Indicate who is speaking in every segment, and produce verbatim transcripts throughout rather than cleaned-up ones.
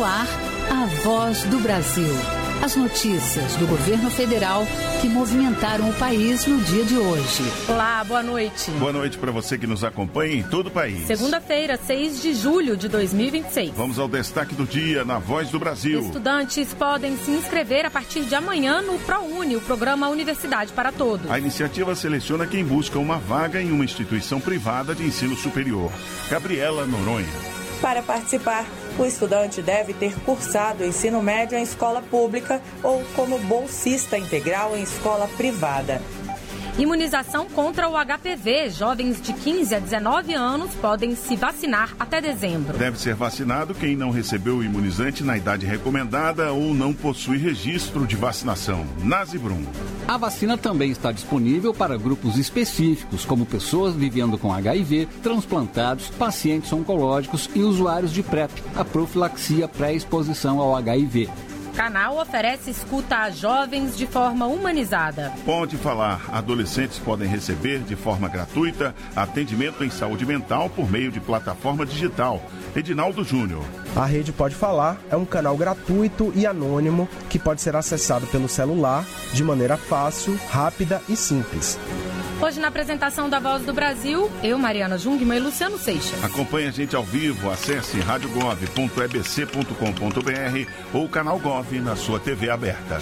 Speaker 1: ar, a Voz do Brasil. As notícias do governo federal que movimentaram o país no dia de hoje.
Speaker 2: Olá, boa noite.
Speaker 3: Boa noite para você que nos acompanha em todo o país.
Speaker 2: Segunda-feira, seis de julho de dois mil e vinte e seis.
Speaker 3: Vamos ao destaque do dia na Voz do Brasil.
Speaker 2: Estudantes podem se inscrever a partir de amanhã no ProUni, o programa Universidade para Todos.
Speaker 3: A iniciativa seleciona quem busca uma vaga em uma instituição privada de ensino superior. Gabriela Noronha.
Speaker 4: Para participar, o estudante deve ter cursado ensino médio em escola pública ou como bolsista integral em escola privada.
Speaker 2: Imunização contra o H P V. Jovens de quinze a dezenove anos podem se vacinar até dezembro.
Speaker 3: Deve ser vacinado quem não recebeu o imunizante na idade recomendada ou não possui registro de vacinação. Nazi Brum.
Speaker 5: A vacina também está disponível para grupos específicos, como pessoas vivendo com H I V, transplantados, pacientes oncológicos e usuários de PrEP, a profilaxia pré-exposição ao H I V.
Speaker 2: O canal oferece escuta a jovens de forma humanizada.
Speaker 3: Pode falar. Adolescentes podem receber de forma gratuita atendimento em saúde mental por meio de plataforma digital. Edinaldo Júnior.
Speaker 6: A Rede Pode Falar é um canal gratuito e anônimo que pode ser acessado pelo celular de maneira fácil, rápida e simples.
Speaker 2: Hoje, na apresentação da Voz do Brasil, eu, Mariana Jungmann e Luciano Seixas.
Speaker 3: Acompanhe a gente ao vivo, acesse rádio gov ponto e b c ponto com ponto b r ou o canal Gov na sua T V aberta.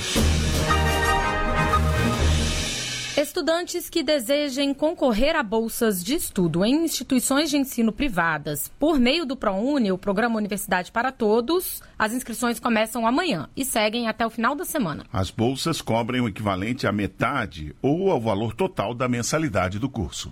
Speaker 2: Estudantes que desejem concorrer a bolsas de estudo em instituições de ensino privadas por meio do ProUni, o Programa Universidade para Todos, as inscrições começam amanhã e seguem até o final da semana.
Speaker 3: As bolsas cobrem o equivalente à metade ou ao valor total da mensalidade do curso.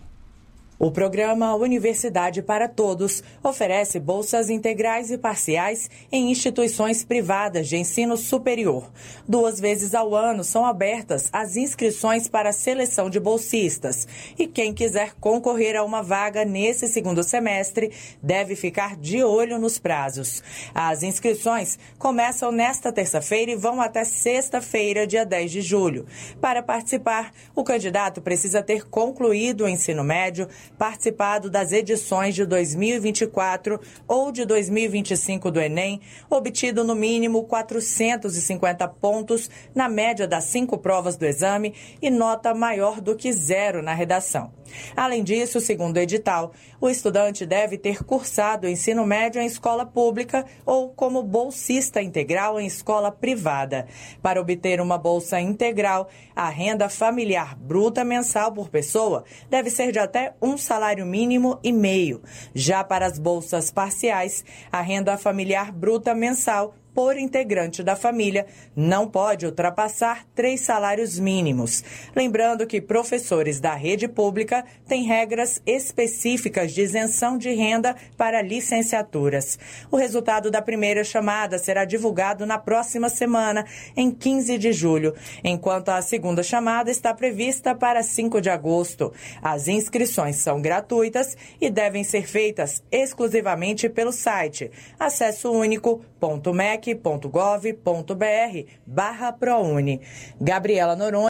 Speaker 4: O programa Universidade para Todos oferece bolsas integrais e parciais em instituições privadas de ensino superior. Duas vezes ao ano são abertas as inscrições para a seleção de bolsistas. E quem quiser concorrer a uma vaga nesse segundo semestre deve ficar de olho nos prazos. As inscrições começam nesta terça-feira e vão até sexta-feira, dia dez de julho. Para participar, o candidato precisa ter concluído o ensino médio, participado das edições de dois mil e vinte e quatro ou de dois mil e vinte e cinco do Enem, obtido no mínimo quatrocentos e cinquenta pontos na média das cinco provas do exame e nota maior do que zero na redação. Além disso, segundo o edital, o estudante deve ter cursado o ensino médio em escola pública ou como bolsista integral em escola privada. Para obter uma bolsa integral, a renda familiar bruta mensal por pessoa deve ser de até um salário mínimo e meio. Já para as bolsas parciais, a renda familiar bruta mensal por integrante da família não pode ultrapassar três salários mínimos. Lembrando que professores da rede pública têm regras específicas de isenção de renda para licenciaturas. O resultado da primeira chamada será divulgado na próxima semana, em quinze de julho, enquanto a segunda chamada está prevista para cinco de agosto. As inscrições são gratuitas e devem ser feitas exclusivamente pelo site acesso único ponto mec ponto gov ponto br barra ProUni. Gabriela Noronha.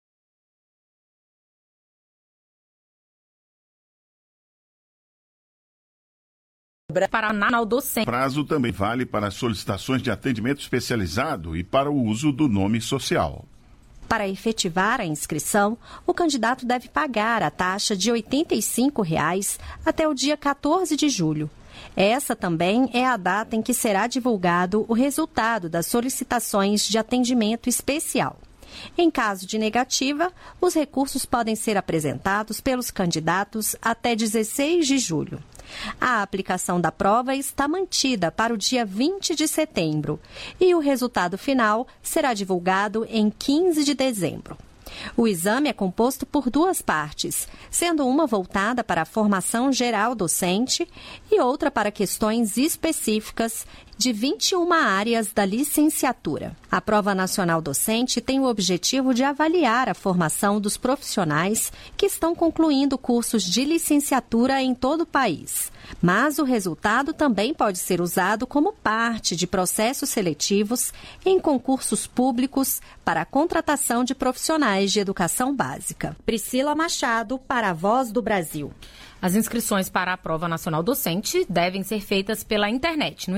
Speaker 2: Paraná docente.
Speaker 3: Prazo também vale para solicitações de atendimento especializado e para o uso do nome social.
Speaker 7: Para efetivar a inscrição, o candidato deve pagar a taxa de oitenta e cinco reais até o dia quatorze de julho. Essa também é a data em que será divulgado o resultado das solicitações de atendimento especial. Em caso de negativa, os recursos podem ser apresentados pelos candidatos até dezesseis de julho. A aplicação da prova está mantida para o dia vinte de setembro e o resultado final será divulgado em quinze de dezembro. O exame é composto por duas partes, sendo uma voltada para a formação geral docente e outra para questões específicas de vinte e uma áreas da licenciatura. A Prova Nacional Docente tem o objetivo de avaliar a formação dos profissionais que estão concluindo cursos de licenciatura em todo o país. Mas o resultado também pode ser usado como parte de processos seletivos em concursos públicos para a contratação de profissionais de educação básica. Priscila Machado, para a Voz do Brasil.
Speaker 2: As inscrições para a Prova Nacional Docente devem ser feitas pela internet, no endereço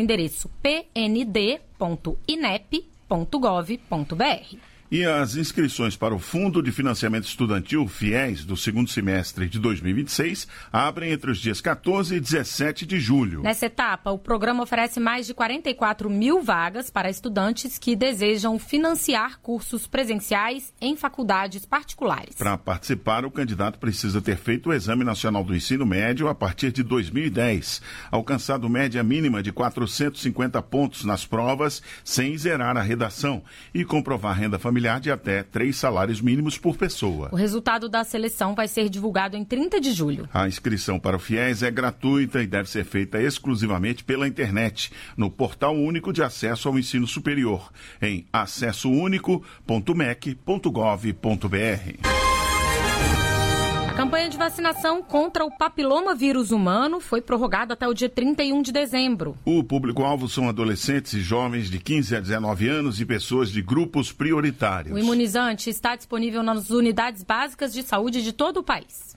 Speaker 2: endereço p n d ponto inep ponto gov ponto b r.
Speaker 3: E as inscrições para o Fundo de Financiamento Estudantil FIES do segundo semestre de dois mil e vinte e seis abrem entre os dias quatorze e dezessete de julho.
Speaker 2: Nessa etapa, o programa oferece mais de quarenta e quatro mil vagas para estudantes que desejam financiar cursos presenciais em faculdades particulares.
Speaker 3: Para participar, o candidato precisa ter feito o Exame Nacional do Ensino Médio a partir de dois mil e dez, alcançado média mínima de quatrocentos e cinquenta pontos nas provas, sem zerar a redação, e comprovar renda familiar de até três salários mínimos por pessoa.
Speaker 2: O resultado da seleção vai ser divulgado em trinta de julho.
Speaker 3: A inscrição para o FIES é gratuita e deve ser feita exclusivamente pela internet, no Portal Único de Acesso ao Ensino Superior, em acesso único ponto m e c ponto gov ponto b r.
Speaker 2: A campanha de vacinação contra o papiloma vírus humano foi prorrogada até o dia trinta e um de dezembro.
Speaker 3: O público-alvo são adolescentes e jovens de quinze a dezenove anos e pessoas de grupos prioritários.
Speaker 2: O imunizante está disponível nas unidades básicas de saúde de todo o país.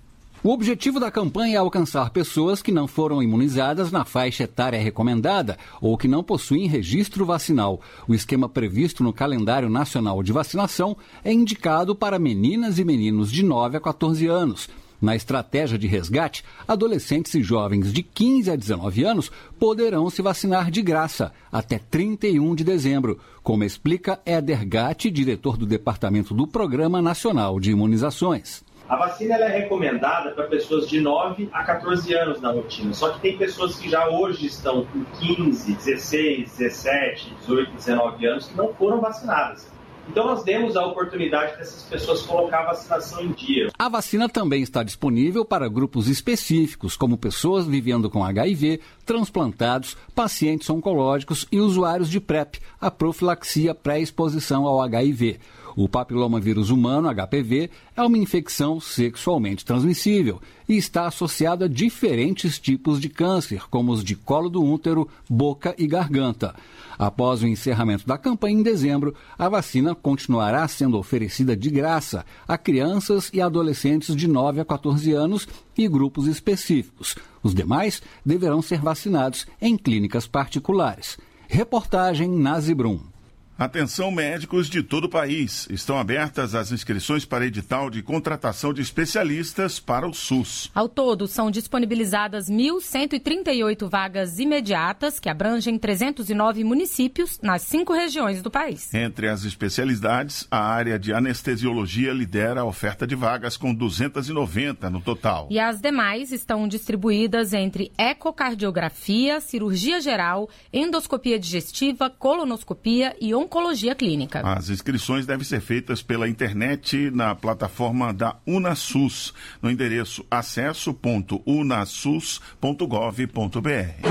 Speaker 5: O objetivo da campanha é alcançar pessoas que não foram imunizadas na faixa etária recomendada ou que não possuem registro vacinal. O esquema previsto no calendário nacional de vacinação é indicado para meninas e meninos de nove a quatorze anos. Na estratégia de resgate, adolescentes e jovens de quinze a dezenove anos poderão se vacinar de graça até trinta e um de dezembro, como explica Éder Gatti, diretor do Departamento do Programa Nacional de Imunizações.
Speaker 8: A vacina ela é recomendada para pessoas de nove a quatorze anos na rotina, só que tem pessoas que já hoje estão com quinze, dezesseis, dezessete, dezoito, dezenove anos que não foram vacinadas. Então nós demos a oportunidade dessas pessoas colocar a vacinação em dia.
Speaker 5: A vacina também está disponível para grupos específicos, como pessoas vivendo com H I V, transplantados, pacientes oncológicos e usuários de PrEP, a profilaxia pré-exposição ao H I V. O papilomavírus humano, H P V, é uma infecção sexualmente transmissível e está associado a diferentes tipos de câncer, como os de colo do útero, boca e garganta. Após o encerramento da campanha em dezembro, a vacina continuará sendo oferecida de graça a crianças e adolescentes de nove a quatorze anos e grupos específicos. Os demais deverão ser vacinados em clínicas particulares. Reportagem Nazi Brum.
Speaker 3: Atenção, médicos de todo o país. Estão abertas as inscrições para edital de contratação de especialistas para o SUS.
Speaker 2: Ao todo, são disponibilizadas mil cento e trinta e oito vagas imediatas, que abrangem trezentos e nove municípios nas cinco regiões do país.
Speaker 3: Entre as especialidades, a área de anestesiologia lidera a oferta de vagas, com duzentas e noventa no total.
Speaker 2: E as demais estão distribuídas entre ecocardiografia, cirurgia geral, endoscopia digestiva, colonoscopia e oncologia. Oncologia clínica.
Speaker 3: As inscrições devem ser feitas pela internet na plataforma da UnaSUS, no endereço acesso ponto unasus ponto gov ponto b r.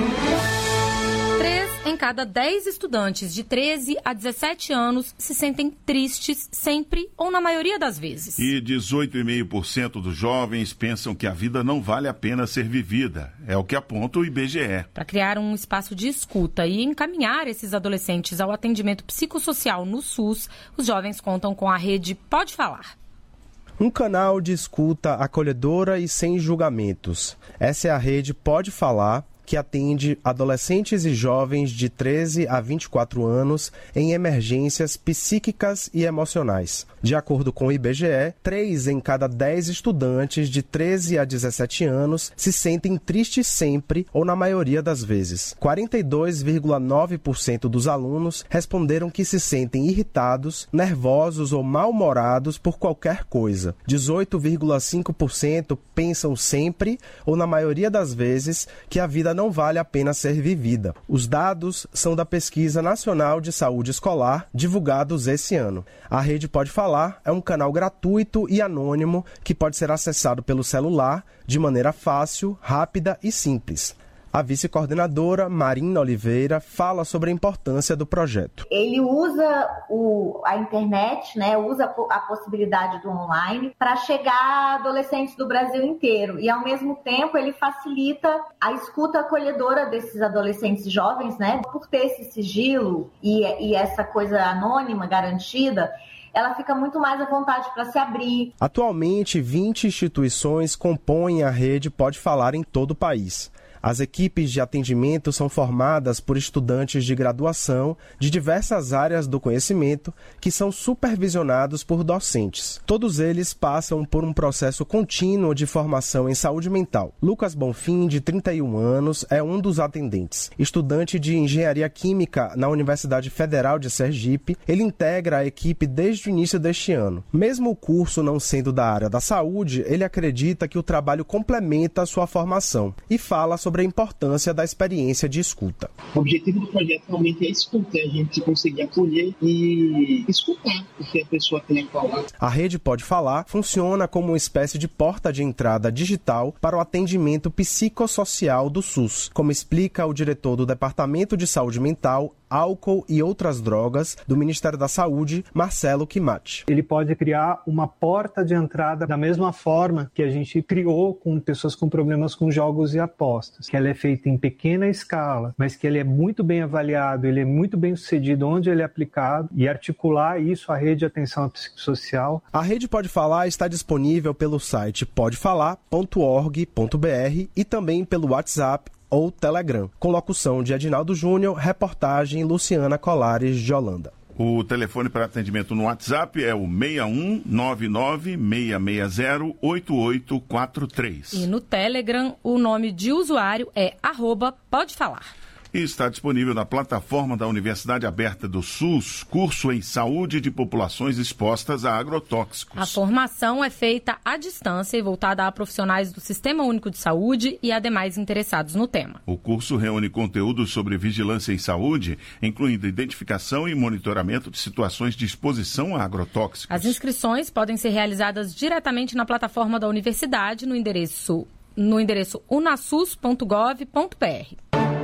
Speaker 2: Três em cada dez estudantes de treze a dezessete anos se sentem tristes sempre ou na maioria das vezes.
Speaker 3: E dezoito vírgula cinco por cento dos jovens pensam que a vida não vale a pena ser vivida. É o que aponta o I B G E.
Speaker 2: Para criar um espaço de escuta e encaminhar esses adolescentes ao atendimento psicossocial no SUS, os jovens contam com a rede Pode Falar.
Speaker 6: Um canal de escuta acolhedora e sem julgamentos. Essa é a rede Pode Falar, que atende adolescentes e jovens de treze a vinte e quatro anos em emergências psíquicas e emocionais. De acordo com o I B G E, três em cada dez estudantes de treze a dezessete anos se sentem tristes sempre ou na maioria das vezes. quarenta e dois vírgula nove por cento dos alunos responderam que se sentem irritados, nervosos ou mal-humorados por qualquer coisa. dezoito vírgula cinco por cento pensam sempre ou na maioria das vezes que a vida não vale a pena ser vivida. Os dados são da Pesquisa Nacional de Saúde Escolar, divulgados esse ano. A Rede Pode Falar é um canal gratuito e anônimo que pode ser acessado pelo celular de maneira fácil, rápida e simples. A vice-coordenadora Marina Oliveira fala sobre a importância do projeto.
Speaker 9: Ele usa o, a internet, né, usa a possibilidade do online para chegar a adolescentes do Brasil inteiro. E, ao mesmo tempo, ele facilita a escuta acolhedora desses adolescentes jovens, né, por ter esse sigilo e, e essa coisa anônima garantida. Ela fica muito mais à vontade para se abrir. Atualmente,
Speaker 6: vinte instituições compõem a rede Pode Falar em todo o país. As equipes de atendimento são formadas por estudantes de graduação de diversas áreas do conhecimento que são supervisionados por docentes. Todos eles passam por um processo contínuo de formação em saúde mental. Lucas Bonfim, de trinta e um anos, é um dos atendentes. Estudante de engenharia química na Universidade Federal de Sergipe, ele integra a equipe desde o início deste ano. Mesmo o curso não sendo da área da saúde, ele acredita que o trabalho complementa a sua formação e fala sobre a importância da experiência de escuta.
Speaker 10: O objetivo do projeto realmente é escutar, a gente conseguir acolher e escutar o que a pessoa tem a falar.
Speaker 6: A Rede Pode Falar funciona como uma espécie de porta de entrada digital para o atendimento psicossocial do SUS, como explica o diretor do Departamento de Saúde Mental, Álcool e Outras Drogas do Ministério da Saúde, Marcelo Quimati.
Speaker 11: Ele pode criar uma porta de entrada da mesma forma que a gente criou com pessoas com problemas com jogos e apostas, que ela é feita em pequena escala, mas que ele é muito bem avaliado, ele é muito bem sucedido onde ele é aplicado, e articular isso à rede de atenção psicossocial.
Speaker 6: A Rede Pode Falar está disponível pelo site pode falar ponto org ponto b r e também pelo WhatsApp ou Telegram, com locução de Edinaldo Júnior, reportagem Luciana Colares de Holanda.
Speaker 3: O telefone para atendimento no WhatsApp é o seis um nove nove seis seis zero oito oito quatro três.
Speaker 2: E no Telegram, o nome de usuário é arroba pode falar.
Speaker 3: E está disponível na plataforma da Universidade Aberta do SUS, curso em Saúde de Populações Expostas a Agrotóxicos.
Speaker 2: A formação é feita à distância e voltada a profissionais do Sistema Único de Saúde e a demais interessados no tema.
Speaker 3: O curso reúne conteúdos sobre vigilância em saúde, incluindo identificação e monitoramento de situações de exposição a agrotóxicos.
Speaker 2: As inscrições podem ser realizadas diretamente na plataforma da universidade no endereço, no endereço unasus ponto gov ponto b r.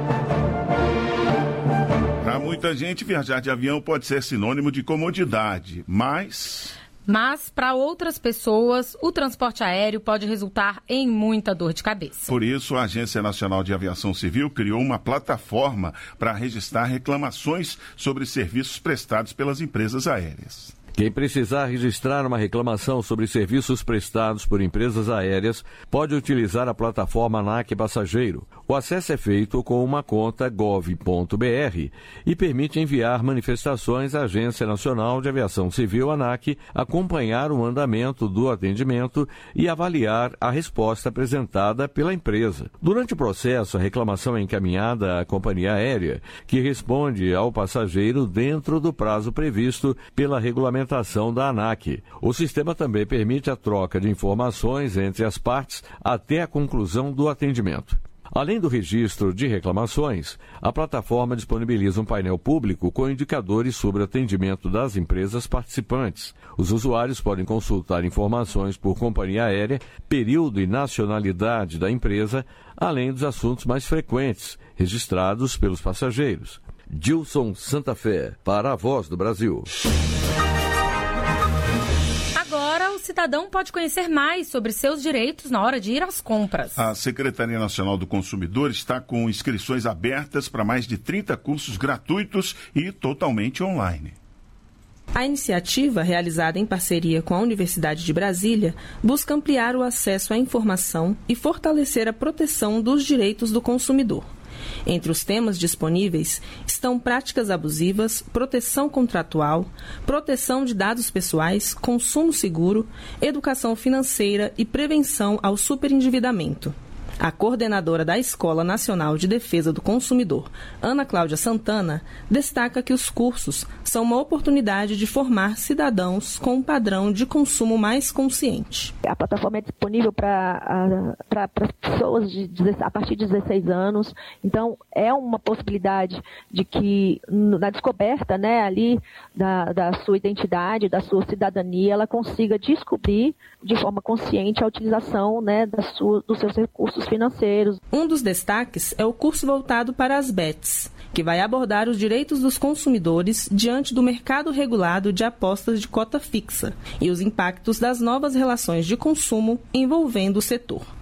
Speaker 3: Para muita gente, viajar de avião pode ser sinônimo de comodidade, mas...
Speaker 2: Mas, para outras pessoas, o transporte aéreo pode resultar em muita dor de cabeça.
Speaker 3: Por isso, a Agência Nacional de Aviação Civil criou uma plataforma para registrar reclamações sobre serviços prestados pelas empresas aéreas.
Speaker 12: Quem precisar registrar uma reclamação sobre serviços prestados por empresas aéreas pode utilizar a plataforma ANAC Passageiro. O acesso é feito com uma conta gov ponto b r e permite enviar manifestações à Agência Nacional de Aviação Civil, ANAC, acompanhar o andamento do atendimento e avaliar a resposta apresentada pela empresa. Durante o processo, a reclamação é encaminhada à companhia aérea, que responde ao passageiro dentro do prazo previsto pela regulamentação da ANAC. O sistema também permite a troca de informações entre as partes até a conclusão do atendimento. Além do registro de reclamações, a plataforma disponibiliza um painel público com indicadores sobre o atendimento das empresas participantes. Os usuários podem consultar informações por companhia aérea, período e nacionalidade da empresa, além dos assuntos mais frequentes, registrados pelos passageiros. Gilson Santa Fé, para a Voz do Brasil.
Speaker 2: Agora, o cidadão pode conhecer mais sobre seus direitos na hora de ir às compras.
Speaker 3: A Secretaria Nacional do Consumidor está com inscrições abertas para mais de trinta cursos gratuitos e totalmente online.
Speaker 13: A iniciativa, realizada em parceria com a Universidade de Brasília, busca ampliar o acesso à informação e fortalecer a proteção dos direitos do consumidor. Entre os temas disponíveis estão práticas abusivas, proteção contratual, proteção de dados pessoais, consumo seguro, educação financeira e prevenção ao superendividamento. A coordenadora da Escola Nacional de Defesa do Consumidor, Ana Cláudia Santana, destaca que os cursos são uma oportunidade de formar cidadãos com um padrão de consumo mais consciente.
Speaker 14: A plataforma é disponível para as pessoas de, a partir de dezesseis anos, então é uma possibilidade de que na descoberta, né, ali da, da sua identidade, da sua cidadania, ela consiga descobrir de forma consciente a utilização, né, da sua, dos seus recursos financeiros.
Speaker 13: Um dos destaques é o curso voltado para as bets, que vai abordar os direitos dos consumidores diante do mercado regulado de apostas de cota fixa e os impactos das novas relações de consumo envolvendo o setor.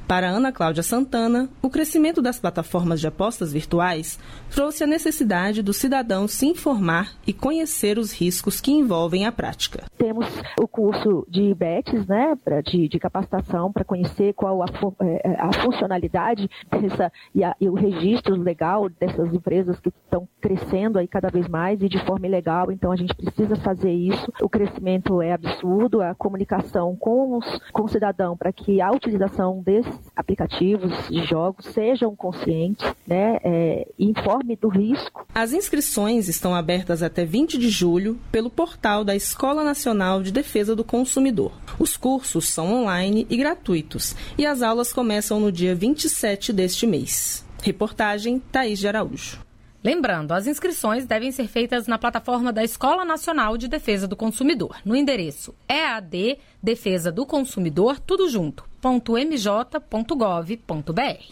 Speaker 13: Para Ana Cláudia Santana, o crescimento das plataformas de apostas virtuais trouxe a necessidade do cidadão se informar e conhecer os riscos que envolvem a prática.
Speaker 14: Temos o curso de bets, né, de, de capacitação para conhecer qual a, a funcionalidade dessa, e, a, e o registro legal dessas empresas que estão crescendo aí cada vez mais e de forma ilegal, então a gente precisa fazer isso. O crescimento é absurdo, a comunicação com, os, com o cidadão para que a utilização desses aplicativos de jogos sejam conscientes, né, é, e informe do risco.
Speaker 13: As inscrições estão abertas até vinte de julho pelo portal da Escola Nacional de Defesa do Consumidor. Os cursos são online e gratuitos e as aulas começam no dia vinte e sete deste mês. Reportagem Thaís de Araújo.
Speaker 2: Lembrando, as inscrições devem ser feitas na plataforma da Escola Nacional de Defesa do Consumidor, no endereço E A D Defesa do Consumidor, tudo junto, ponto m j ponto gov ponto b r.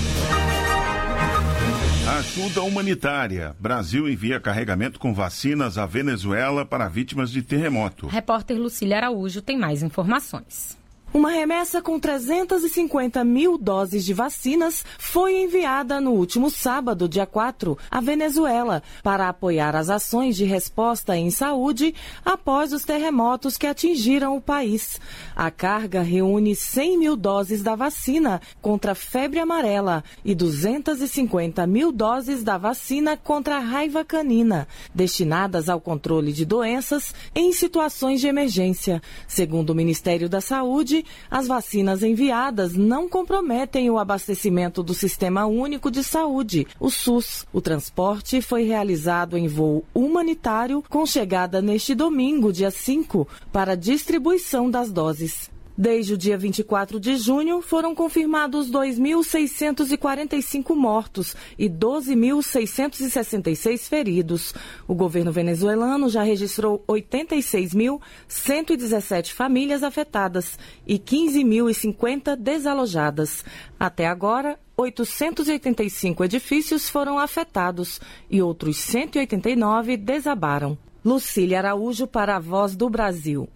Speaker 3: Ajuda humanitária. Brasil envia carregamento com vacinas à Venezuela para vítimas de terremoto.
Speaker 2: Repórter Lucília Araújo tem mais informações.
Speaker 15: Uma remessa com trezentas e cinquenta mil doses de vacinas foi enviada no último sábado, dia quatro, à Venezuela, para apoiar as ações de resposta em saúde após os terremotos que atingiram o país. A carga reúne cem mil doses da vacina contra a febre amarela e duzentas e cinquenta mil doses da vacina contra a raiva canina, destinadas ao controle de doenças em situações de emergência. Segundo o Ministério da Saúde, as vacinas enviadas não comprometem o abastecimento do Sistema Único de Saúde, o SUS. O transporte foi realizado em voo humanitário com chegada neste domingo, dia cinco, para distribuição das doses. Desde o dia vinte e quatro de junho, foram confirmados dois mil seiscentos e quarenta e cinco mortos e doze mil seiscentos e sessenta e seis feridos. O governo venezuelano já registrou oitenta e seis mil cento e dezessete famílias afetadas e quinze mil e cinquenta desalojadas. Até agora, oitocentos e oitenta e cinco edifícios foram afetados e outros cento e oitenta e nove desabaram. Lucília Araújo para a Voz do Brasil.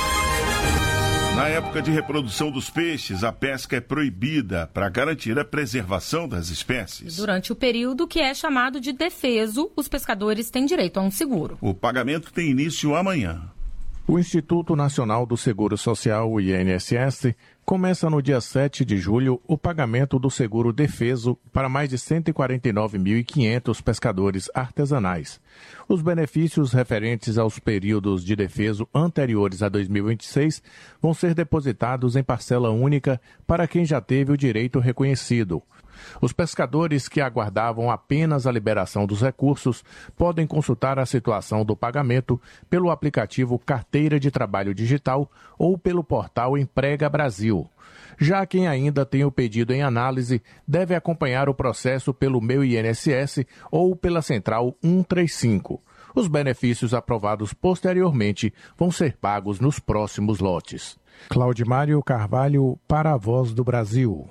Speaker 3: Na época de reprodução dos peixes, a pesca é proibida para garantir a preservação das espécies.
Speaker 2: Durante o período que é chamado de defeso, os pescadores têm direito a um seguro.
Speaker 3: O pagamento tem início amanhã.
Speaker 16: O Instituto Nacional do Seguro Social, o I N S S, começa no dia sete de julho o pagamento do seguro defeso para mais de cento e quarenta e nove mil e quinhentos pescadores artesanais. Os benefícios referentes aos períodos de defeso anteriores a dois mil e vinte e seis vão ser depositados em parcela única para quem já teve o direito reconhecido. Os pescadores que aguardavam apenas a liberação dos recursos podem consultar a situação do pagamento pelo aplicativo Carteira de Trabalho Digital ou pelo portal Emprega Brasil. Já quem ainda tem o pedido em análise deve acompanhar o processo pelo Meu I N S S ou pela Central cento e trinta e cinco. Os benefícios aprovados posteriormente vão ser pagos nos próximos lotes. Claudimário Carvalho para a Voz do Brasil.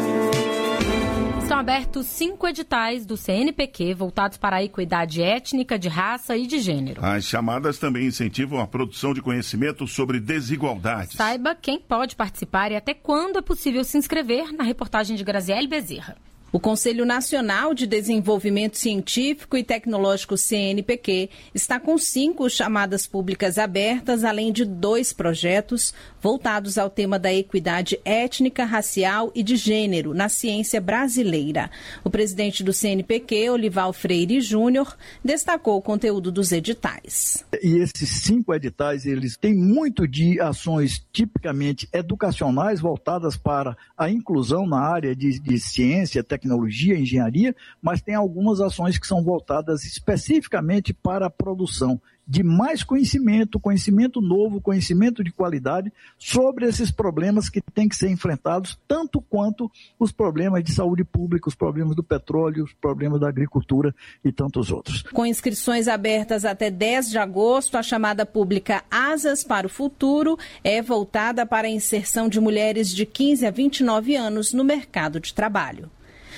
Speaker 2: Estão abertos cinco editais do C N P Q voltados para a equidade étnica, de raça e de gênero.
Speaker 3: As chamadas também incentivam a produção de conhecimento sobre desigualdades.
Speaker 2: Saiba quem pode participar e até quando é possível se inscrever na reportagem de Graziele Bezerra.
Speaker 17: O Conselho Nacional de Desenvolvimento Científico e Tecnológico, C N P Q, está com cinco chamadas públicas abertas, além de dois projetos voltados ao tema da equidade étnica, racial e de gênero na ciência brasileira. O presidente do C N P Q, Olival Freire Júnior, destacou o conteúdo dos editais.
Speaker 18: E esses cinco editais, eles têm muito de ações tipicamente educacionais voltadas para a inclusão na área de, de ciência, tecnologia, tecnologia, engenharia, mas tem algumas ações que são voltadas especificamente para a produção de mais conhecimento, conhecimento novo, conhecimento de qualidade sobre esses problemas que têm que ser enfrentados, tanto quanto os problemas de saúde pública, os problemas do petróleo, os problemas da agricultura e tantos outros.
Speaker 17: Com inscrições abertas até dez de agosto, a chamada pública Asas para o Futuro é voltada para a inserção de mulheres de quinze a vinte e nove anos no mercado de trabalho.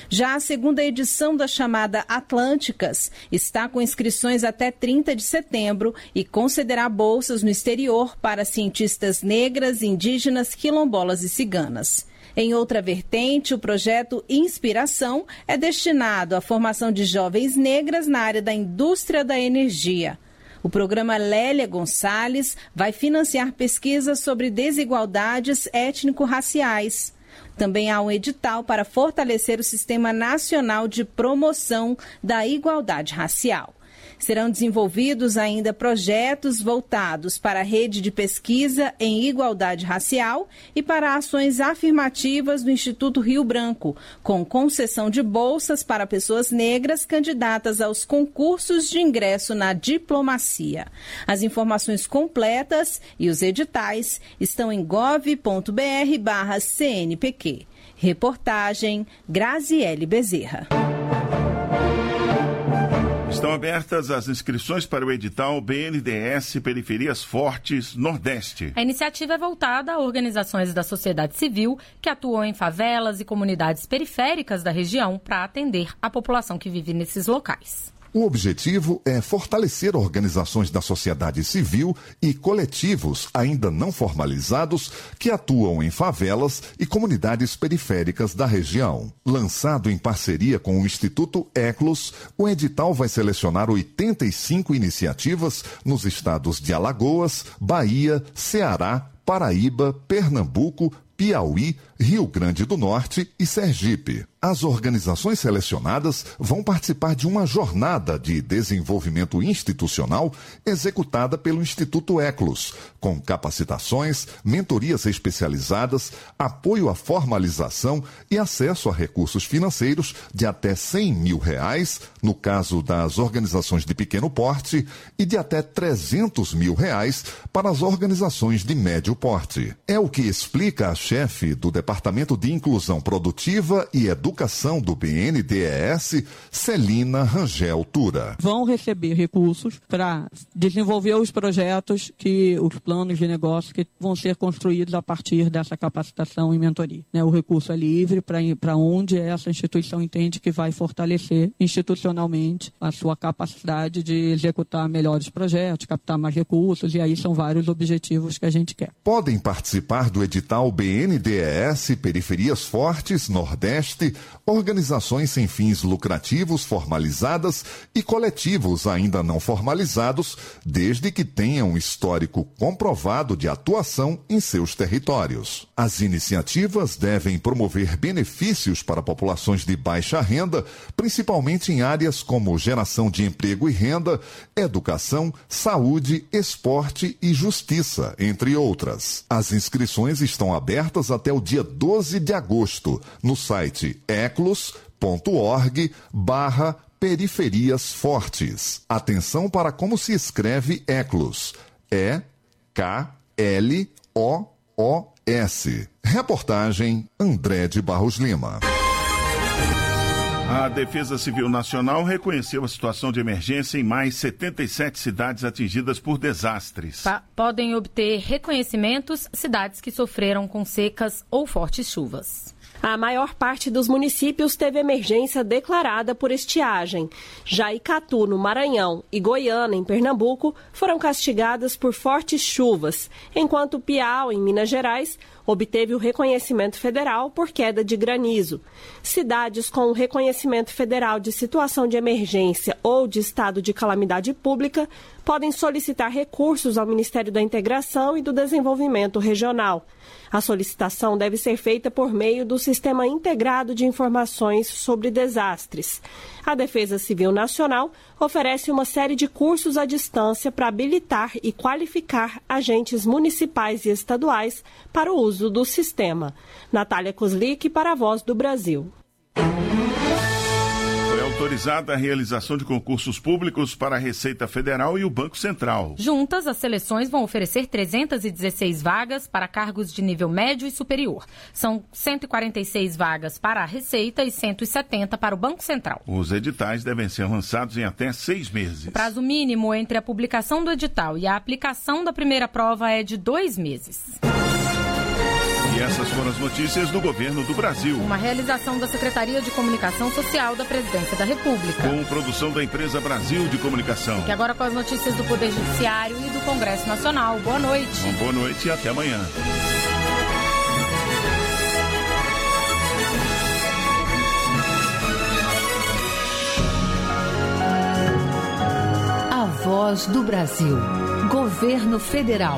Speaker 17: Já a segunda edição da chamada Atlânticas está com inscrições até trinta de setembro e concederá bolsas no exterior para cientistas negras, indígenas, quilombolas e ciganas. Em outra vertente, o projeto Inspiração é destinado à formação de jovens negras na área da indústria da energia. O programa Lélia Gonçalves vai financiar pesquisas sobre desigualdades étnico-raciais. Também há um edital para fortalecer o Sistema Nacional de Promoção da Igualdade Racial. Serão desenvolvidos ainda projetos voltados para a rede de pesquisa em igualdade racial e para ações afirmativas do Instituto Rio Branco, com concessão de bolsas para pessoas negras candidatas aos concursos de ingresso na diplomacia. As informações completas e os editais estão em gov ponto br barra C N P Q. Reportagem Graziele Bezerra.
Speaker 3: Estão abertas as inscrições para o edital B N D E S Periferias Fortes Nordeste.
Speaker 2: A iniciativa é voltada a organizações da sociedade civil que atuam em favelas e comunidades periféricas da região para atender a população que vive nesses locais.
Speaker 19: O objetivo é fortalecer organizações da sociedade civil e coletivos ainda não formalizados que atuam em favelas e comunidades periféricas da região. Lançado em parceria com o Instituto Eclos, o edital vai selecionar oitenta e cinco iniciativas nos estados de Alagoas, Bahia, Ceará, Paraíba, Pernambuco, Piauí, Rio Grande do Norte e Sergipe. As organizações selecionadas vão participar de uma jornada de desenvolvimento institucional executada pelo Instituto Eclos, com capacitações, mentorias especializadas, apoio à formalização e acesso a recursos financeiros de até cem mil reais, no caso das organizações de pequeno porte, e de até trezentos mil reais para as organizações de médio porte. É o que explica a chefe do Departamento de Inclusão Produtiva e Educação do B N D E S, Celina Rangel Tura.
Speaker 20: Vão receber recursos para desenvolver os projetos, que os planos de negócio que vão ser construídos a partir dessa capacitação e mentoria. Né? O recurso é livre para onde essa instituição entende que vai fortalecer institucionalmente a sua capacidade de executar melhores projetos, captar mais recursos, e aí são vários objetivos que a gente quer.
Speaker 19: Podem participar do edital B N D E S Periferias Fortes Nordeste, organizações sem fins lucrativos formalizadas e coletivos ainda não formalizados, desde que tenham um histórico comprovado de atuação em seus territórios. As iniciativas devem promover benefícios para populações de baixa renda, principalmente em áreas como geração de emprego e renda, educação, saúde, esporte e justiça, entre outras. As inscrições estão abertas até o dia doze de agosto, no site eclos ponto org barra periferias fortes. Atenção para como se escreve Eclos. E K L O O S. Reportagem André de Barros Lima.
Speaker 3: A Defesa Civil Nacional reconheceu a situação de emergência em mais setenta e sete cidades atingidas por desastres.
Speaker 2: Pa- podem obter reconhecimentos cidades que sofreram com secas ou fortes chuvas.
Speaker 21: A maior parte dos municípios teve emergência declarada por estiagem. Já Icatu, no Maranhão, e Goiânia, em Pernambuco, foram castigadas por fortes chuvas, enquanto Piau, em Minas Gerais, obteve o reconhecimento federal por queda de granizo. Cidades com o reconhecimento federal de situação de emergência ou de estado de calamidade pública podem solicitar recursos ao Ministério da Integração e do Desenvolvimento Regional. A solicitação deve ser feita por meio do Sistema Integrado de Informações sobre Desastres. A Defesa Civil Nacional oferece uma série de cursos à distância para habilitar e qualificar agentes municipais e estaduais para o uso do sistema. Natália Kozlik, para a Voz do Brasil.
Speaker 3: Foi autorizada a realização de concursos públicos para a Receita Federal e o Banco Central.
Speaker 2: Juntas, as seleções vão oferecer trezentas e dezesseis vagas para cargos de nível médio e superior. São cento e quarenta e seis vagas para a Receita e cento e setenta para o Banco Central.
Speaker 3: Os editais devem ser lançados em até seis meses.
Speaker 2: O prazo mínimo entre a publicação do edital e a aplicação da primeira prova é de dois meses.
Speaker 3: E essas foram as notícias do governo do Brasil.
Speaker 2: Uma realização da Secretaria de Comunicação Social da Presidência da República.
Speaker 3: Com produção da empresa Brasil de Comunicação.
Speaker 2: E agora com as notícias do Poder Judiciário e do Congresso Nacional. Boa noite.
Speaker 3: Uma boa noite e até amanhã.
Speaker 1: A Voz do Brasil. Governo Federal.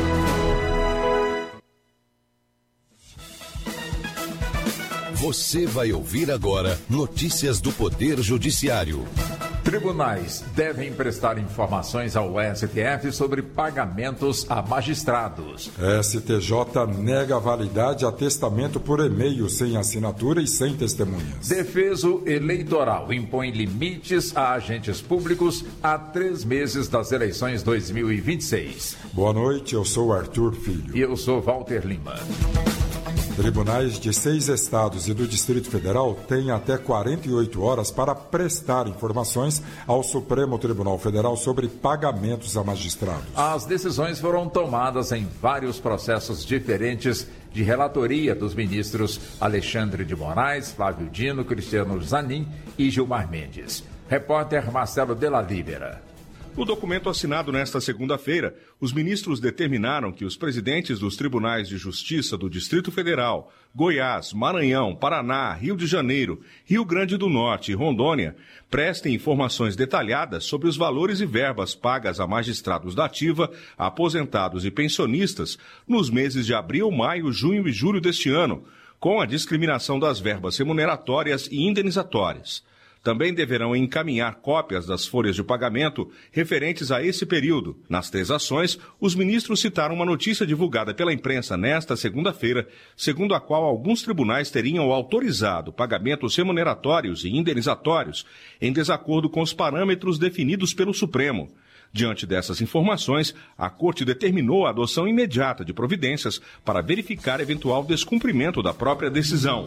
Speaker 22: Você vai ouvir agora notícias do Poder Judiciário.
Speaker 23: Tribunais devem prestar informações ao S T F sobre pagamentos a magistrados.
Speaker 24: S T J nega validade a testamento por e-mail sem assinatura e sem testemunhas.
Speaker 23: Defeso Eleitoral impõe limites a agentes públicos a três meses das eleições dois mil e vinte e seis.
Speaker 24: Boa noite, eu sou Arthur Filho.
Speaker 23: E eu sou Walter Lima.
Speaker 24: Tribunais de seis estados e do Distrito Federal têm até quarenta e oito horas para prestar informações ao Supremo Tribunal Federal sobre pagamentos a magistrados.
Speaker 23: As decisões foram tomadas em vários processos diferentes de relatoria dos ministros Alexandre de Moraes, Flávio Dino, Cristiano Zanin e Gilmar Mendes. Repórter Marcelo Della Libera.
Speaker 25: No documento assinado nesta segunda-feira, os ministros determinaram que os presidentes dos tribunais de justiça do Distrito Federal, Goiás, Maranhão, Paraná, Rio de Janeiro, Rio Grande do Norte e Rondônia prestem informações detalhadas sobre os valores e verbas pagas a magistrados da ativa, aposentados e pensionistas nos meses de abril, maio, junho e julho deste ano, com a discriminação das verbas remuneratórias e indenizatórias. Também deverão encaminhar cópias das folhas de pagamento referentes a esse período. Nas três ações, os ministros citaram uma notícia divulgada pela imprensa nesta segunda-feira, segundo a qual alguns tribunais teriam autorizado pagamentos remuneratórios e indenizatórios em desacordo com os parâmetros definidos pelo Supremo. Diante dessas informações, a Corte determinou a adoção imediata de providências para verificar eventual descumprimento da própria decisão.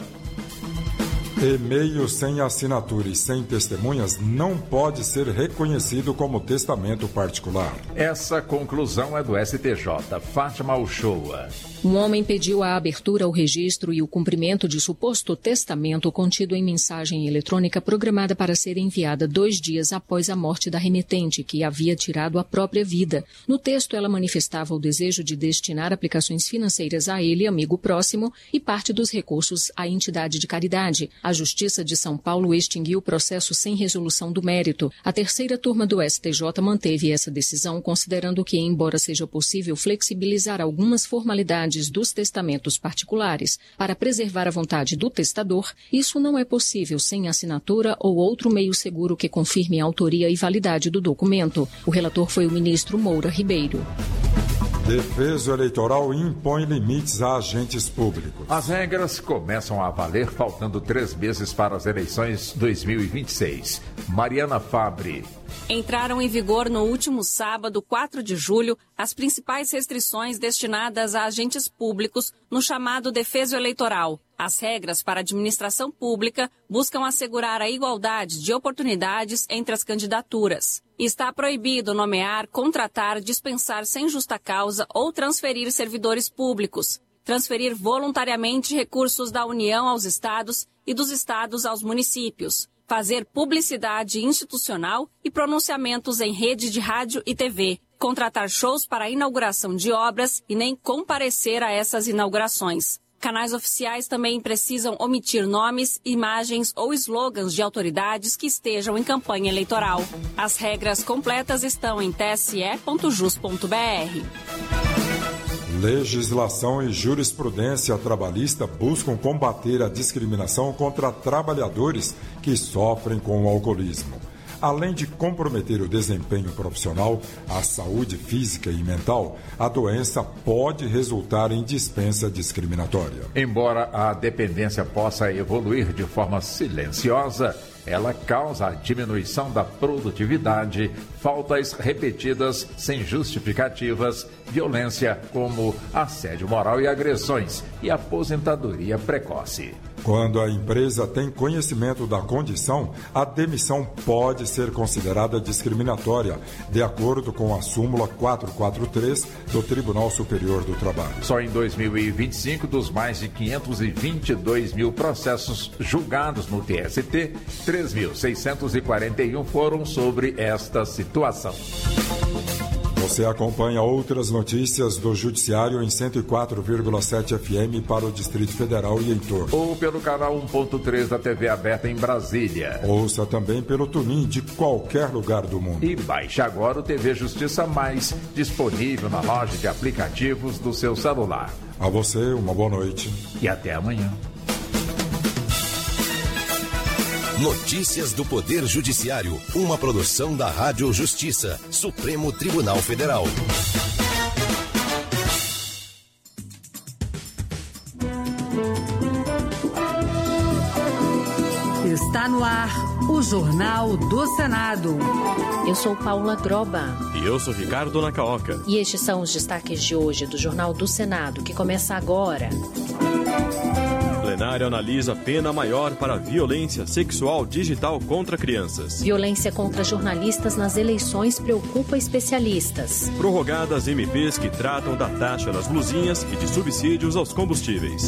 Speaker 24: E-mail sem assinatura e sem testemunhas não pode ser reconhecido como testamento particular.
Speaker 23: Essa conclusão é do S T J. Fátima Uchoa.
Speaker 26: Um homem pediu a abertura ao registro e o cumprimento de suposto testamento contido em mensagem eletrônica programada para ser enviada dois dias após a morte da remetente, que havia tirado a própria vida. No texto, ela manifestava o desejo de destinar aplicações financeiras a ele, amigo próximo, e parte dos recursos à entidade de caridade. A Justiça de São Paulo extinguiu o processo sem resolução do mérito. A terceira turma do S T J manteve essa decisão, considerando que, embora seja possível flexibilizar algumas formalidades dos testamentos particulares para preservar a vontade do testador, isso não é possível sem assinatura ou outro meio seguro que confirme a autoria e validade do documento. O relator foi o ministro Moura Ribeiro.
Speaker 24: Defeso Eleitoral impõe limites a agentes públicos.
Speaker 23: As regras começam a valer faltando três meses para as eleições dois mil e vinte e seis. Mariana Fabre.
Speaker 27: Entraram em vigor no último sábado, quatro de julho, as principais restrições destinadas a agentes públicos no chamado defeso eleitoral. As regras para a administração pública buscam assegurar a igualdade de oportunidades entre as candidaturas. Está proibido nomear, contratar, dispensar sem justa causa ou transferir servidores públicos, transferir voluntariamente recursos da União aos estados e dos estados aos municípios, fazer publicidade institucional e pronunciamentos em rede de rádio e T V, contratar shows para a inauguração de obras e nem comparecer a essas inaugurações. Canais oficiais também precisam omitir nomes, imagens ou slogans de autoridades que estejam em campanha eleitoral. As regras completas estão em t s e ponto jus ponto b r.
Speaker 24: Legislação e jurisprudência trabalhista buscam combater a discriminação contra trabalhadores que sofrem com o alcoolismo. Além de comprometer o desempenho profissional, a saúde física e mental, a doença pode resultar em dispensa discriminatória.
Speaker 23: Embora a dependência possa evoluir de forma silenciosa, ela causa a diminuição da produtividade, faltas repetidas sem justificativas, violência como assédio moral e agressões e aposentadoria precoce.
Speaker 24: Quando a empresa tem conhecimento da condição, a demissão pode ser considerada discriminatória, de acordo com a súmula quatrocentos e quarenta e três do Tribunal Superior do Trabalho.
Speaker 23: Só em dois mil e vinte e cinco, dos mais de quinhentos e vinte e dois mil processos julgados no T S T, três mil seiscentos e quarenta e um foram sobre esta situação.
Speaker 24: Você acompanha outras notícias do Judiciário em cento e quatro vírgula sete F M para o Distrito Federal e entorno.
Speaker 23: Ou pelo canal um ponto três da T V aberta em Brasília.
Speaker 24: Ouça também pelo TuneIn de qualquer lugar do mundo.
Speaker 23: E baixe agora o T V Justiça Mais, disponível na loja de aplicativos do seu celular.
Speaker 24: A você, uma boa noite.
Speaker 23: E até amanhã.
Speaker 22: Notícias do Poder Judiciário, uma produção da Rádio Justiça, Supremo Tribunal Federal.
Speaker 1: Está no ar o Jornal do Senado.
Speaker 26: Eu sou Paula Groba.
Speaker 4: E eu sou Ricardo Nacaoca.
Speaker 26: E estes são os destaques de hoje do Jornal do Senado, que começa agora.
Speaker 4: O plenário analisa pena maior para violência sexual digital contra crianças.
Speaker 26: Violência contra jornalistas nas eleições preocupa especialistas.
Speaker 4: Prorrogadas M Ps que tratam da taxa das blusinhas e de subsídios aos combustíveis.